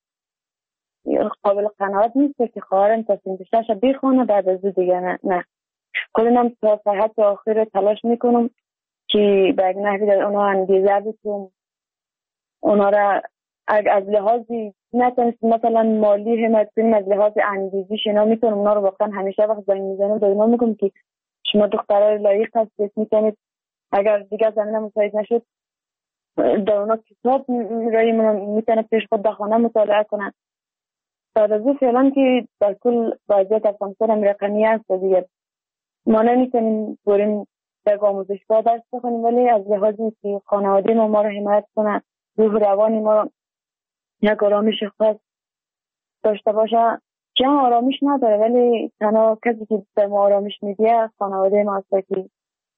قابل قناعت نیست که خواهرم تا صنف شش بخونه بعد از دیگه نه. نه خودم تا صحت آخر تلاش میکنم که به یک نحوی در اونا انگیزه بتونم اونا را از لحاظی نتونست مثلا مالی حمایت کنیم، از لحاظ انگیزی شنا میتونم اونا رو واقعا همیشه وقت زنگ میزنم در اونا میگم که شما دخترای لایق هستید، میتونید اگر دیگه زمینه مساعد نشد در اونا کتاب رایی میتونه پیش خود بخونه مطالعه کنن. بعد از او فعلا که در کل وضعیت افغانستان هم رقمی هست دیگه ما نمیتونیم بریم در آموزشگاه درس بخونیم، ولی از لحاظی که خانواده ما ما رو حمایت کنه، روح روانی ما یک آرامش خاص داشته باشه. که آرامش نداره ولی تنها کسی که به ما آرامش میده خانواده ما هست. که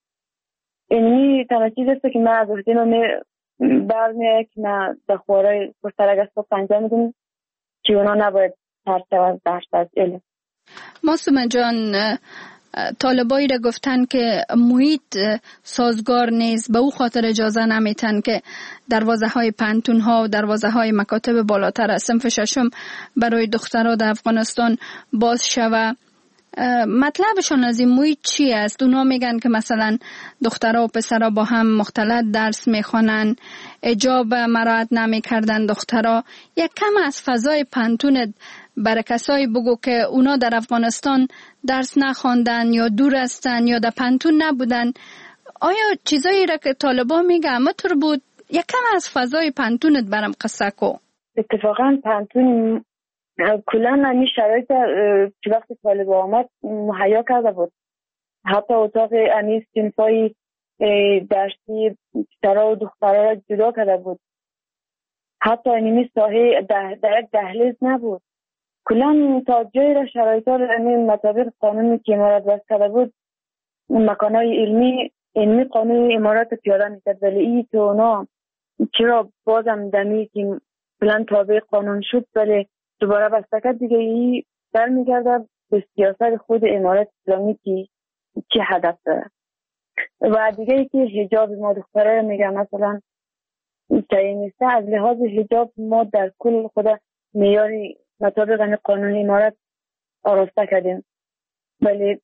اینی تنها چیز است که من از عهده ما برمیه که من در خوارای پرسرک اسباب انجام میدیم که اونا نباید ترس از درس از علم. معصومه جان، طالبایی را گفتن که محیط سازگار نیست، به او خاطر اجازه نمیتن که دروازه های پانتون ها و دروازه های مکاتب بالاتر از صنف ششم برای دخترها در افغانستان باز شوه. مطلبشان از این محیط چی است؟ اونا میگن که مثلا دخترها و پسرها با هم مختلط درس میخوانن، حجاب مراعات نمیکردن دخترها. یک کم از فضای پانتون برای کسایی بگو که اونا در افغانستان درس نخواندن یا دور هستن یا در پانتون نبودن. آیا چیزایی را که طالبان میگه همه طور بود؟ یک کم از فضای پانتونت برام قصه کو. اتفاقا پانتون کلا نمی شرایط که وقتی طالب آمد مهیا کرده بود. حتی اتاق امی صنفای درسی پسرها و دخترها را جدا کرده بود. حتی اینمی ساحه در یک دهلیز نبود. کلا تا جایی را شرایط ها مطابق قانونی که امارات بس کرده بود مکانهای علمی علمی قانون امارات پیاده میکرد، ولی ای تو اونا چرا بازم دمی که کلا تابع قانون شد ولی دوباره بسته کرد دیگه، ای برمیگرده به سیاست خود امارات اسلامی که چه هدف داره. و دیگه ای که حجاب ما دختره میگم مثلا تعیین نیسته، از لحاظ حجاب ما در کل خود معیاری مطابق قانون امارات آراسته کردیم، ولی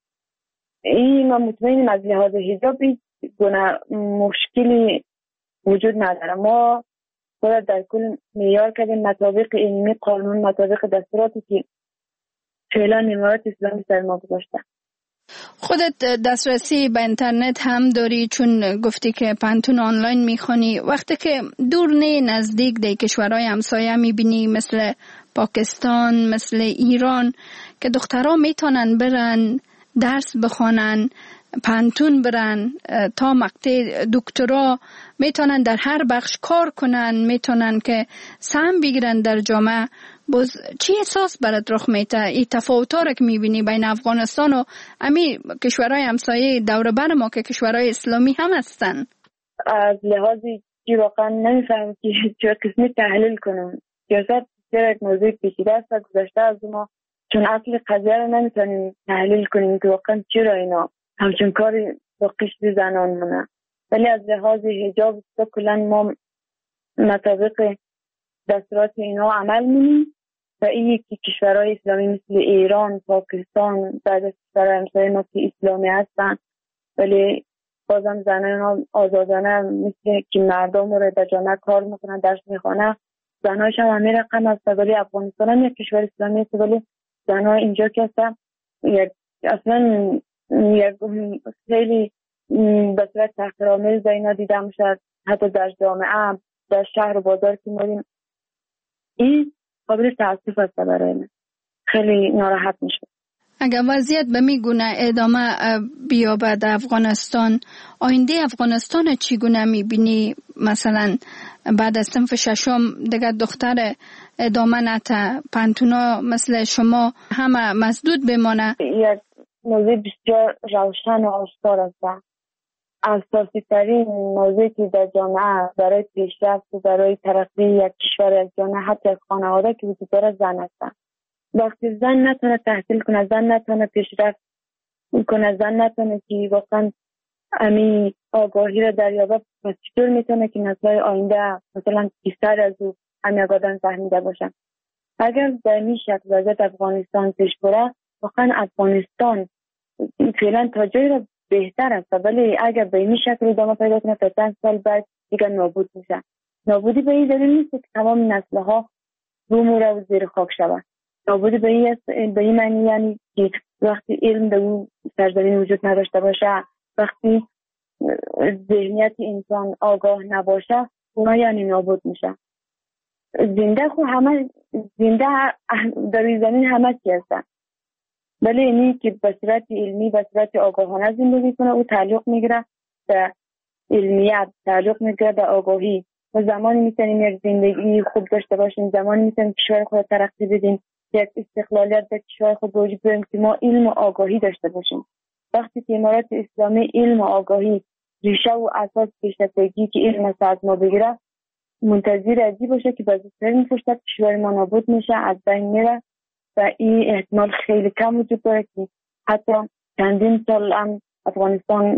این ما مطمئنیم از لحاظ حجاب هیچ گونه مشکلی وجود نداره. ما خود در کل معیار کردیم مطابق علمی قانون، مطابق دستوراتی که فعلا امارات اسلامی سر ما گذاشته. خودت دسترسی به اینترنت هم داری، چون گفتی که پانتون آنلاین میخونی. وقتی که دور نه نزدیک در کشورهای همسایه میبینی مثل پاکستان، مثل ایران، که دخترها میتونن برن درس بخونن، پانتون برن تا مقطع دکترا، میتونن در هر بخش کار کنن، میتونن که سهم بگیرن در جامعه. باز چی احساس برات رخ میده؟ این تفاوت‌ها رو که میبینی بین افغانستان و امی کشورهای همسایه دور بر ما که کشورهای اسلامی هم هستن؟ از لحاظی که واقعا نمیفهمم که چه قسمی تحلیل کنم. سیاست یک موضوع پیچیده است و گذشته از ما، چون اصل قضیه رو نمیتونیم تحلیل کنیم که واقعا چرا اینا همچون کاری با قشر زنان مونه. ولی از لحاظ حجاب کلا ما مطابق دستورات اینا عمل می‌کنیم و این یکی کشورهای اسلامی مثل ایران، پاکستان، بعد از کشورهای همسایه ما که اسلامی هستن ولی بازم زنان آزادانه مثل که مردم رو در جامعه کار میکنن، درس میخوانن، زنهاش هم همین رقم هست. ولی افغانستان هم یک کشور اسلامی است ولی زنها اینجا که هستن یک اصلا یک خیلی به صورت تحقیرآمیز به اینا دیده میشه، حتی در جامعه، در شهر و بازار که میریم. این قابل تاسف است برای من، خیلی ناراحت میشه. اگر وضعیت به میگونه ادامه بیابد افغانستان، آینده افغانستان چگونه میبینی؟ مثلا بعد از صنف ششم دیگه دختر ادامه نته، پانتونا مثل شما همه مسدود بمانه؟ یک موضوع بسیار روشن و آشکار است. اساسی ترین موضوعی که در جامعه برای پیشرفت و برای ترقی یک کشور، یک جامعه، حتی یک خانواده که وجود داره، زن هستن. وقتی زن نتونه تحصیل کنه، زن نتونه پیشرفت کنه، زن نتونه که واقعا امی آگاهی رو دریابه، پس چطور میتونه که نسل‌های آینده مثلا بیشتر از او همی آگاهی فهمیده باشن؟ اگر در این شکل وضعیت افغانستان پیش بره، واقعا افغانستان فعلا تا جایی رو بهتر است، ولی اگر به این شکل ادامه پیدا کنه تا چند سال بعد دیگه نابود میشه. نابودی به این دلیل نیست که تمام نسل‌ها بمیره و زیر خاک شود. نابودی به این به این معنی یعنی که وقتی علم در اون سرزمین وجود نداشته باشه، وقتی ذهنیت انسان آگاه نباشه، اونا یعنی نابود میشه. زنده خو همه زنده در این زمین همه چی هستن، ولی اینی که به صورت علمی، به صورت آگاهانه زندگی کنه، او تعلق میگیره به علمیت، تعلق میگیره به آگاهی. و زمانی میتونیم یک زندگی خوب داشته باشیم، زمانی میتونیم کشور خود ترقی بدیم، یک استقلالیت در کشور خود وجود بیاریم که ما علم و آگاهی داشته باشیم. وقتی که امارات اسلامی علم و آگاهی ریشه و اساس پیشرفتگی که علم است از ما بگیره، منتظر ازی باشه که بزرگترین فرصت کشور ما نابود میشه، از بین میره و این احتمال خیلی کم وجود داره که حتی چندین سال هم افغانستان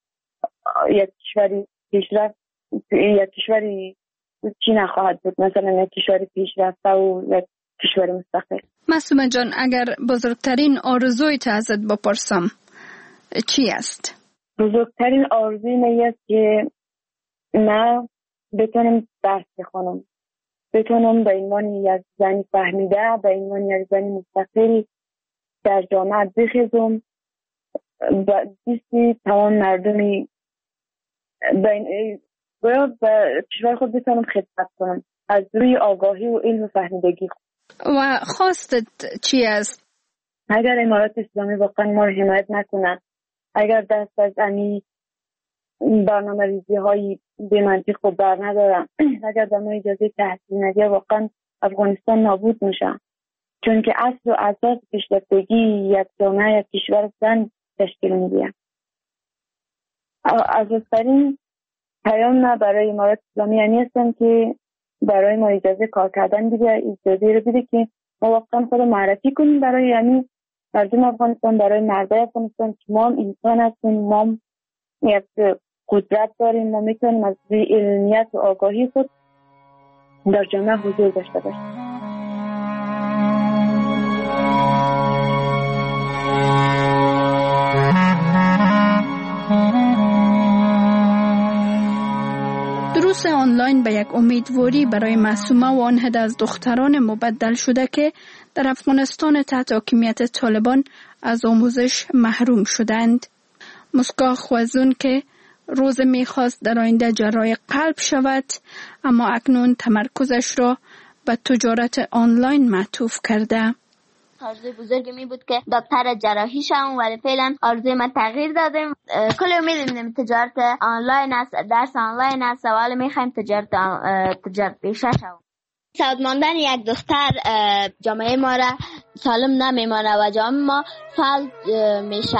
یک کشوری پیشرفت، یک کشوری چی نخواهد بود، مثلا یک کشوری پیشرفته و یک کشور مستقل. معصومه جان، اگر بزرگترین آرزویت ازت بپرسم چی است؟ بزرگترین آرزوی من است که من بتونم درس بخونم، بتونم به عنوان یک زنی فهمیده، به عنوان یک زنی مستقل در جامعه بخیزم و دیستی تمام مردمی باید به کشور خود بتونم خدمت کنم از روی آگاهی و علم و فهمیدگی. و خواستت چی است؟ اگر امارات اسلامی واقعا ما رو حمایت نکنن، اگر دست از امی برنامه ریزی های به منطق و بر ندارن، اگر به ما اجازه تحصیل ندیه، واقعا افغانستان نابود میشه. چون که اصل و اساس پیشرفتگی یک جامعه، یک کشور زن تشکیل میده. اساس‌ترین پیام ما برای امارات اسلامی یعنی هستم که برای ما اجازه کار کردن بده، اجازه رو بده که ما واقعا خود معرفی کنیم برای یعنی مردم افغانستان، برای مردای افغانستان که ما هم انسان هستیم، ما هم یک قدرت داریم، ما میتونیم از روی علمیت و آگاهی خود در جامعه حضور داشته باشیم. دروس آنلاین به و یک امیدواری برای معصومه و آن عده از دختران مبدل شده که در افغانستان تحت حاکمیت طالبان از آموزش محروم شدند. مسکا خوازون که روز میخواست در آینده جراح قلب شود، اما اکنون تمرکزش را به تجارت آنلاین معطوف کرده. آرزوی بزرگی می بود که دکتر جراحی شوم، ولی فعلا آرزوی من تغییر دادیم. کلی امید میدیم تجارت آنلاین است، درس آنلاین است، ولی میخوایم تجارت تجارت پیشه شوم. سعادت ماندن یک دختر جامعه ما را سالم نمیمانه و جامعه ما فلج میشه.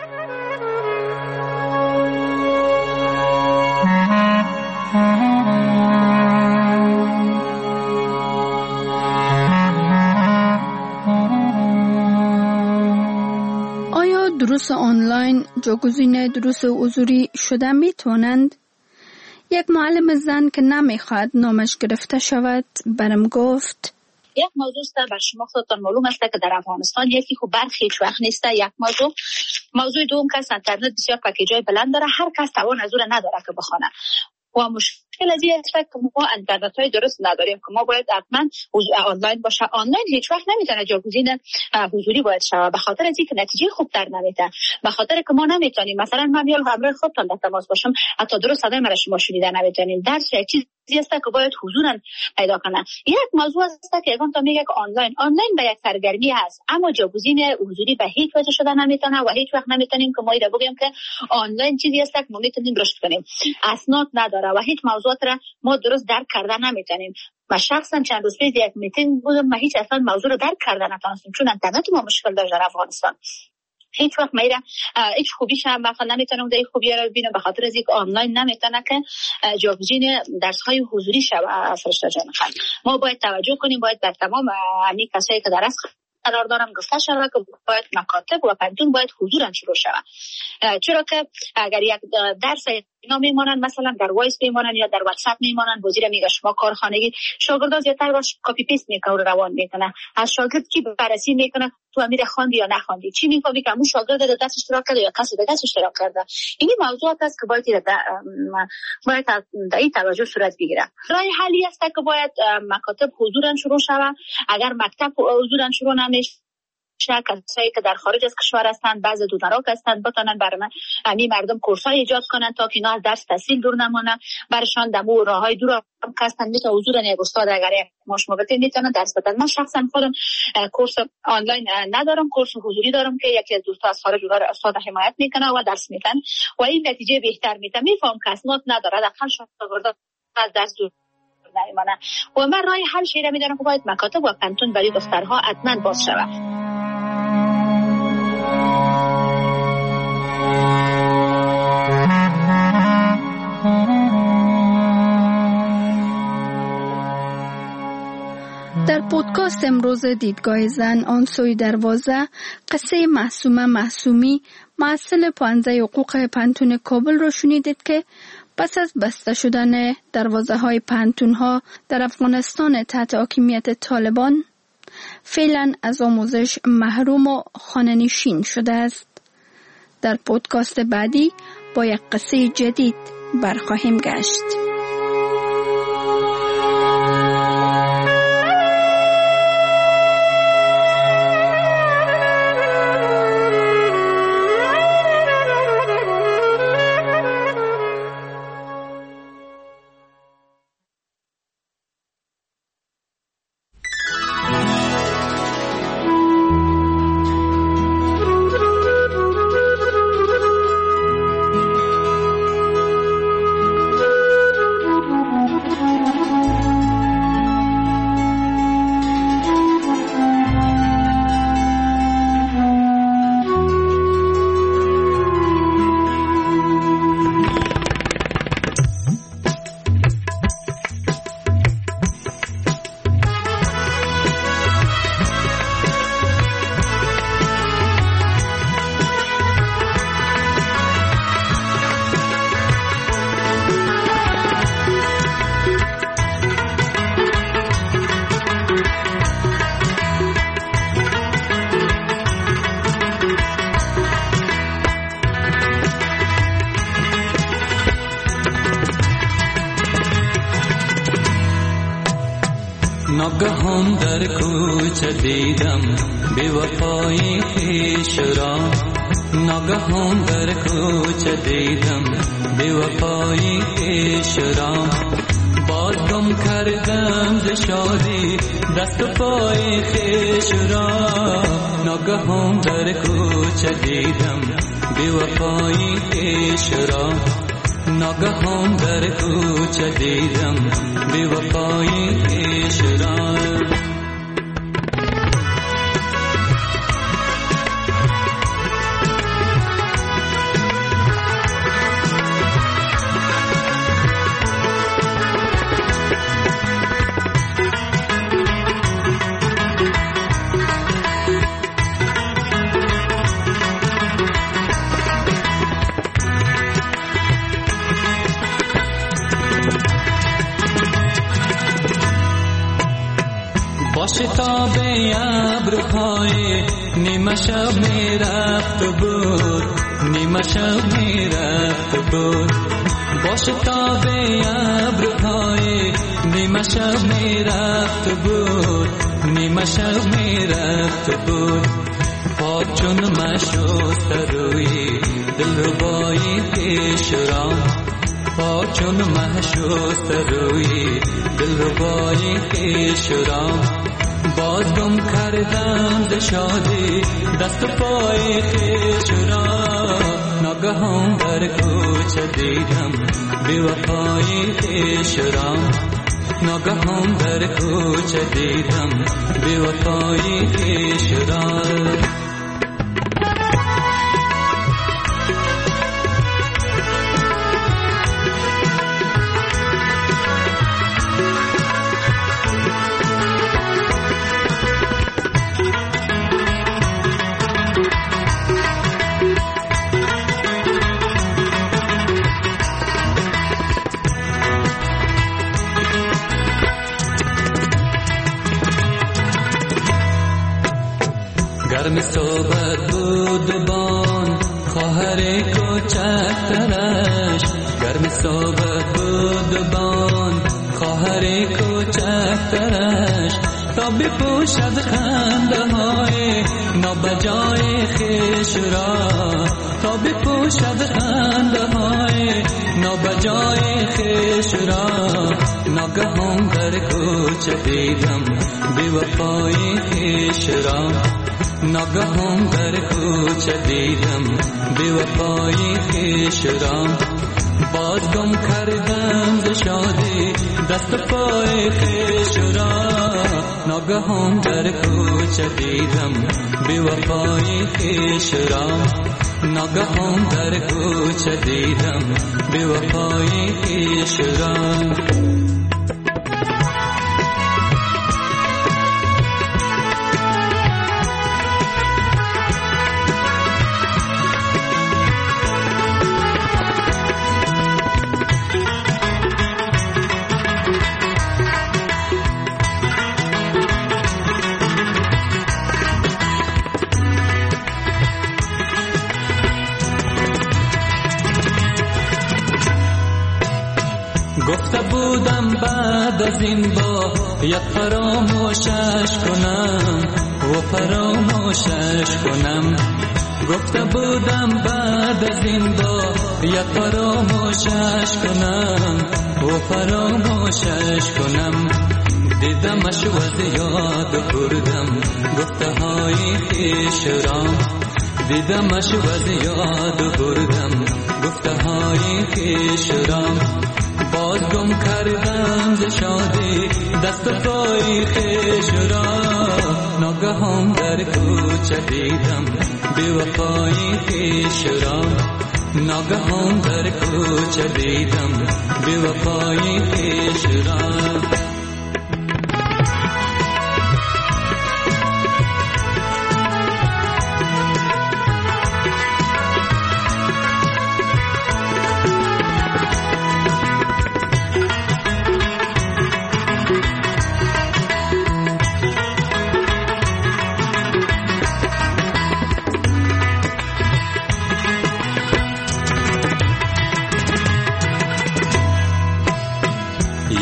آیا دروس آنلاین جایگزین دروس حضوری شده می توانند؟ یک معلم زن که نمیخواد نامش گرفته شود برم گفت یک موضوع است بر شما خودتان معلوم است که در افغانستان یکی خو برخی هیچ وقت نیست. یک موضوع موضوع دوم که اینترنت بسیار پکیجای بلند داره، هر کس توان از اون نداره که بخونه و مشکل از این است که ما اینترنت های درست نداریم که ما باید حتما آنلاین باشه. آنلاین هیچ وقت نمیتونه جایگزین حضوری باید شود، به خاطر از اینکه نتیجه خوب در نمیده، به خاطر که ما نمیتونیم مثلا من یا همراه خودتان در تماس باشم حتی درست صدای مرا شما شنیده نمیتونیم. درس یک چیزی است که باید حضورا پیدا کنه. یک موضوع است که اگه تو میگه که آنلاین آنلاین به یک سرگرمی هست، اما جایگزین حضوری به هیچ وجه شده نمیتونه و هیچ وقت نمیتونیم که ما اینا بگیم که آنلاین چیزی است که ما میتونیم رشد کنیم. اسناد نداره و هیچ موضوعات را ما درست درک کرده نمیتونیم. و شخصا چند روز پیش یک میتینگ بودم، ما هیچ اصلا موضوع رو درک کرده نتونستیم چون اینترنت ما مشکل داشت در افغانستان. هیچ وقت میره هیچ خوبیش هم مثلا نمیتونم در خوبی رو ببینم به خاطر از اینکه آنلاین نمیتونه که جایگزین درس های حضوری شود. فرشته جان خانم ما باید توجه کنیم، باید در تمام همین کسایی که درس قرار دارم گفته شده که باید مکاتب و پنتون باید حضورا شروع شود، چرا که اگر یک درس اینا میمونن مثلا در وایس میمونن یا در واتس اپ میمونن، وزیر میگه شما کارخانگی شاگردا زیاتر باش کپی پیست میکنه روان میکنه، از شاگرد کی بررسی میکنه تو امیر خواندی یا نخواندی، چی میفهمی که اون شاگرد در درس اشتراک کرده یا کسی دیگه اشتراک کرده. این موضوعات است که باید باید در این توجه صورت بگیره. راه حلی است که باید مکاتب حضورا شروع شود. اگر مکتب حضورا شروع نمیشه، کسایی که در خارج از کشور هستند، بعضی دونراک هستند، بتونن برای همین مردم کورس‌های ایجاد کنن تا که اینا از درس تحصیل دور نمونن، برشان دمو راههای دور هم هستند میتونه حضور یک استاد اگر ماش موقتی میتونه درس بدن. من شخصا خودم کورس آنلاین ندارم، کورس حضوری دارم که یکی از دوستان از خارج اونها استاد حمایت میکنه و درس میدن و این نتیجه بهتر میده. میفهم که اسناد نداره داخل شاگردا از درس دور نمیمونن و من راه حل شیره میدارم که باید مکاتب و پنتون برای دخترها حتما باز شود. در پودکاست امروز دیدگاه زن آن سوی دروازه قصه معصومه معصومی معسل پانزه حقوق پنتون کابل را شنیدید که پس از بسته شدن دروازه های پنتون ها در افغانستان تحت حاکمیت طالبان فعلا از آموزش محروم و خانه‌نشین شده است. در پودکاست بعدی با یک قصه جدید برخواهیم گشت. ناگهان در کوچه دیدم بی وفایی خویش را، ناگهان در کوچه دیدم بی وفایی خویش را. باز گم کردم ز شادی دست و پای خویش را، ناگهان در کوچه دیدم بی وفایی خویش را، ناگهان در کوچه دیدم بی وفایی خویش را. با شتاب ابرهای نیمه شب می رفت بود، نیمه شب می رفت بود. با شتاب ابرهای نیمه شب می رفت بود، نیمه شب می رفت بود. پاک چون مشوست روی دلربایی خویش را، پاک چون مشوست روی دلربایی خویش را. باز گم کردم ز شادی دست و پای خویش را، ناگهان در کوچه دیدم بی وفایی خویش را، ناگهان در کوچه دیدم بی وفایی خویش را. گرم صحبت بود بان خواهر کوچکترش، گرم صحبت بود بان خواهر کوچکترش. تا بپوشد خنده های نابجای خویش را، تا بپوشد خنده های نابجای خویش را. ناگهان در کوچه دیدم بی وفایی خویش را، ناگهان در کوچه دیدم بی وفایی خویش را. باز گم کردم ز شادی دست و پای خویش را، ناگهان در کوچه دیدم بی وفایی خویش را، ناگهان در کوچه دیدم بی وفایی خویش را. گفته بودم بعد از این با یک فراموشش کنم و فراموشش کنم. گفته بودم بعد از این با یک فراموشش کنم و فراموشش کنم. دیدمش و زیاد بردم گفته های خویش را، دیدمش و زیاد بردم گفته های خویش را. باز گم کردم ز شادی دست و پای خویش را، ناگهان در کوچه دیدم بی وفایی خویش را، ناگهان در کوچه دیدم بی وفایی خویش را.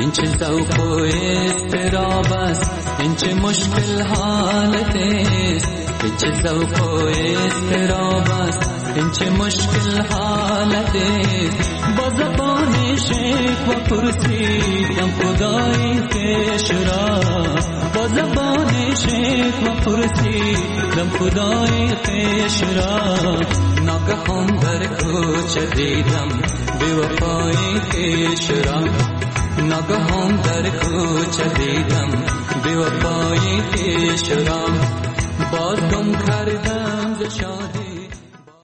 این چه ذوق و اضطراب است، این چه مشکل حالت است، این چه ذوق و اضطراب است، این چه مشکل حالت است. با زبان شکوه پرسیدم خدای خویش را، با زبان شکوه پرسیدم خدای خویش را. ناگهان در کوچه دیدم بی وفای خویش را، ناگهان در کوچه دیدم بی وفای خویش را. باز گم کردم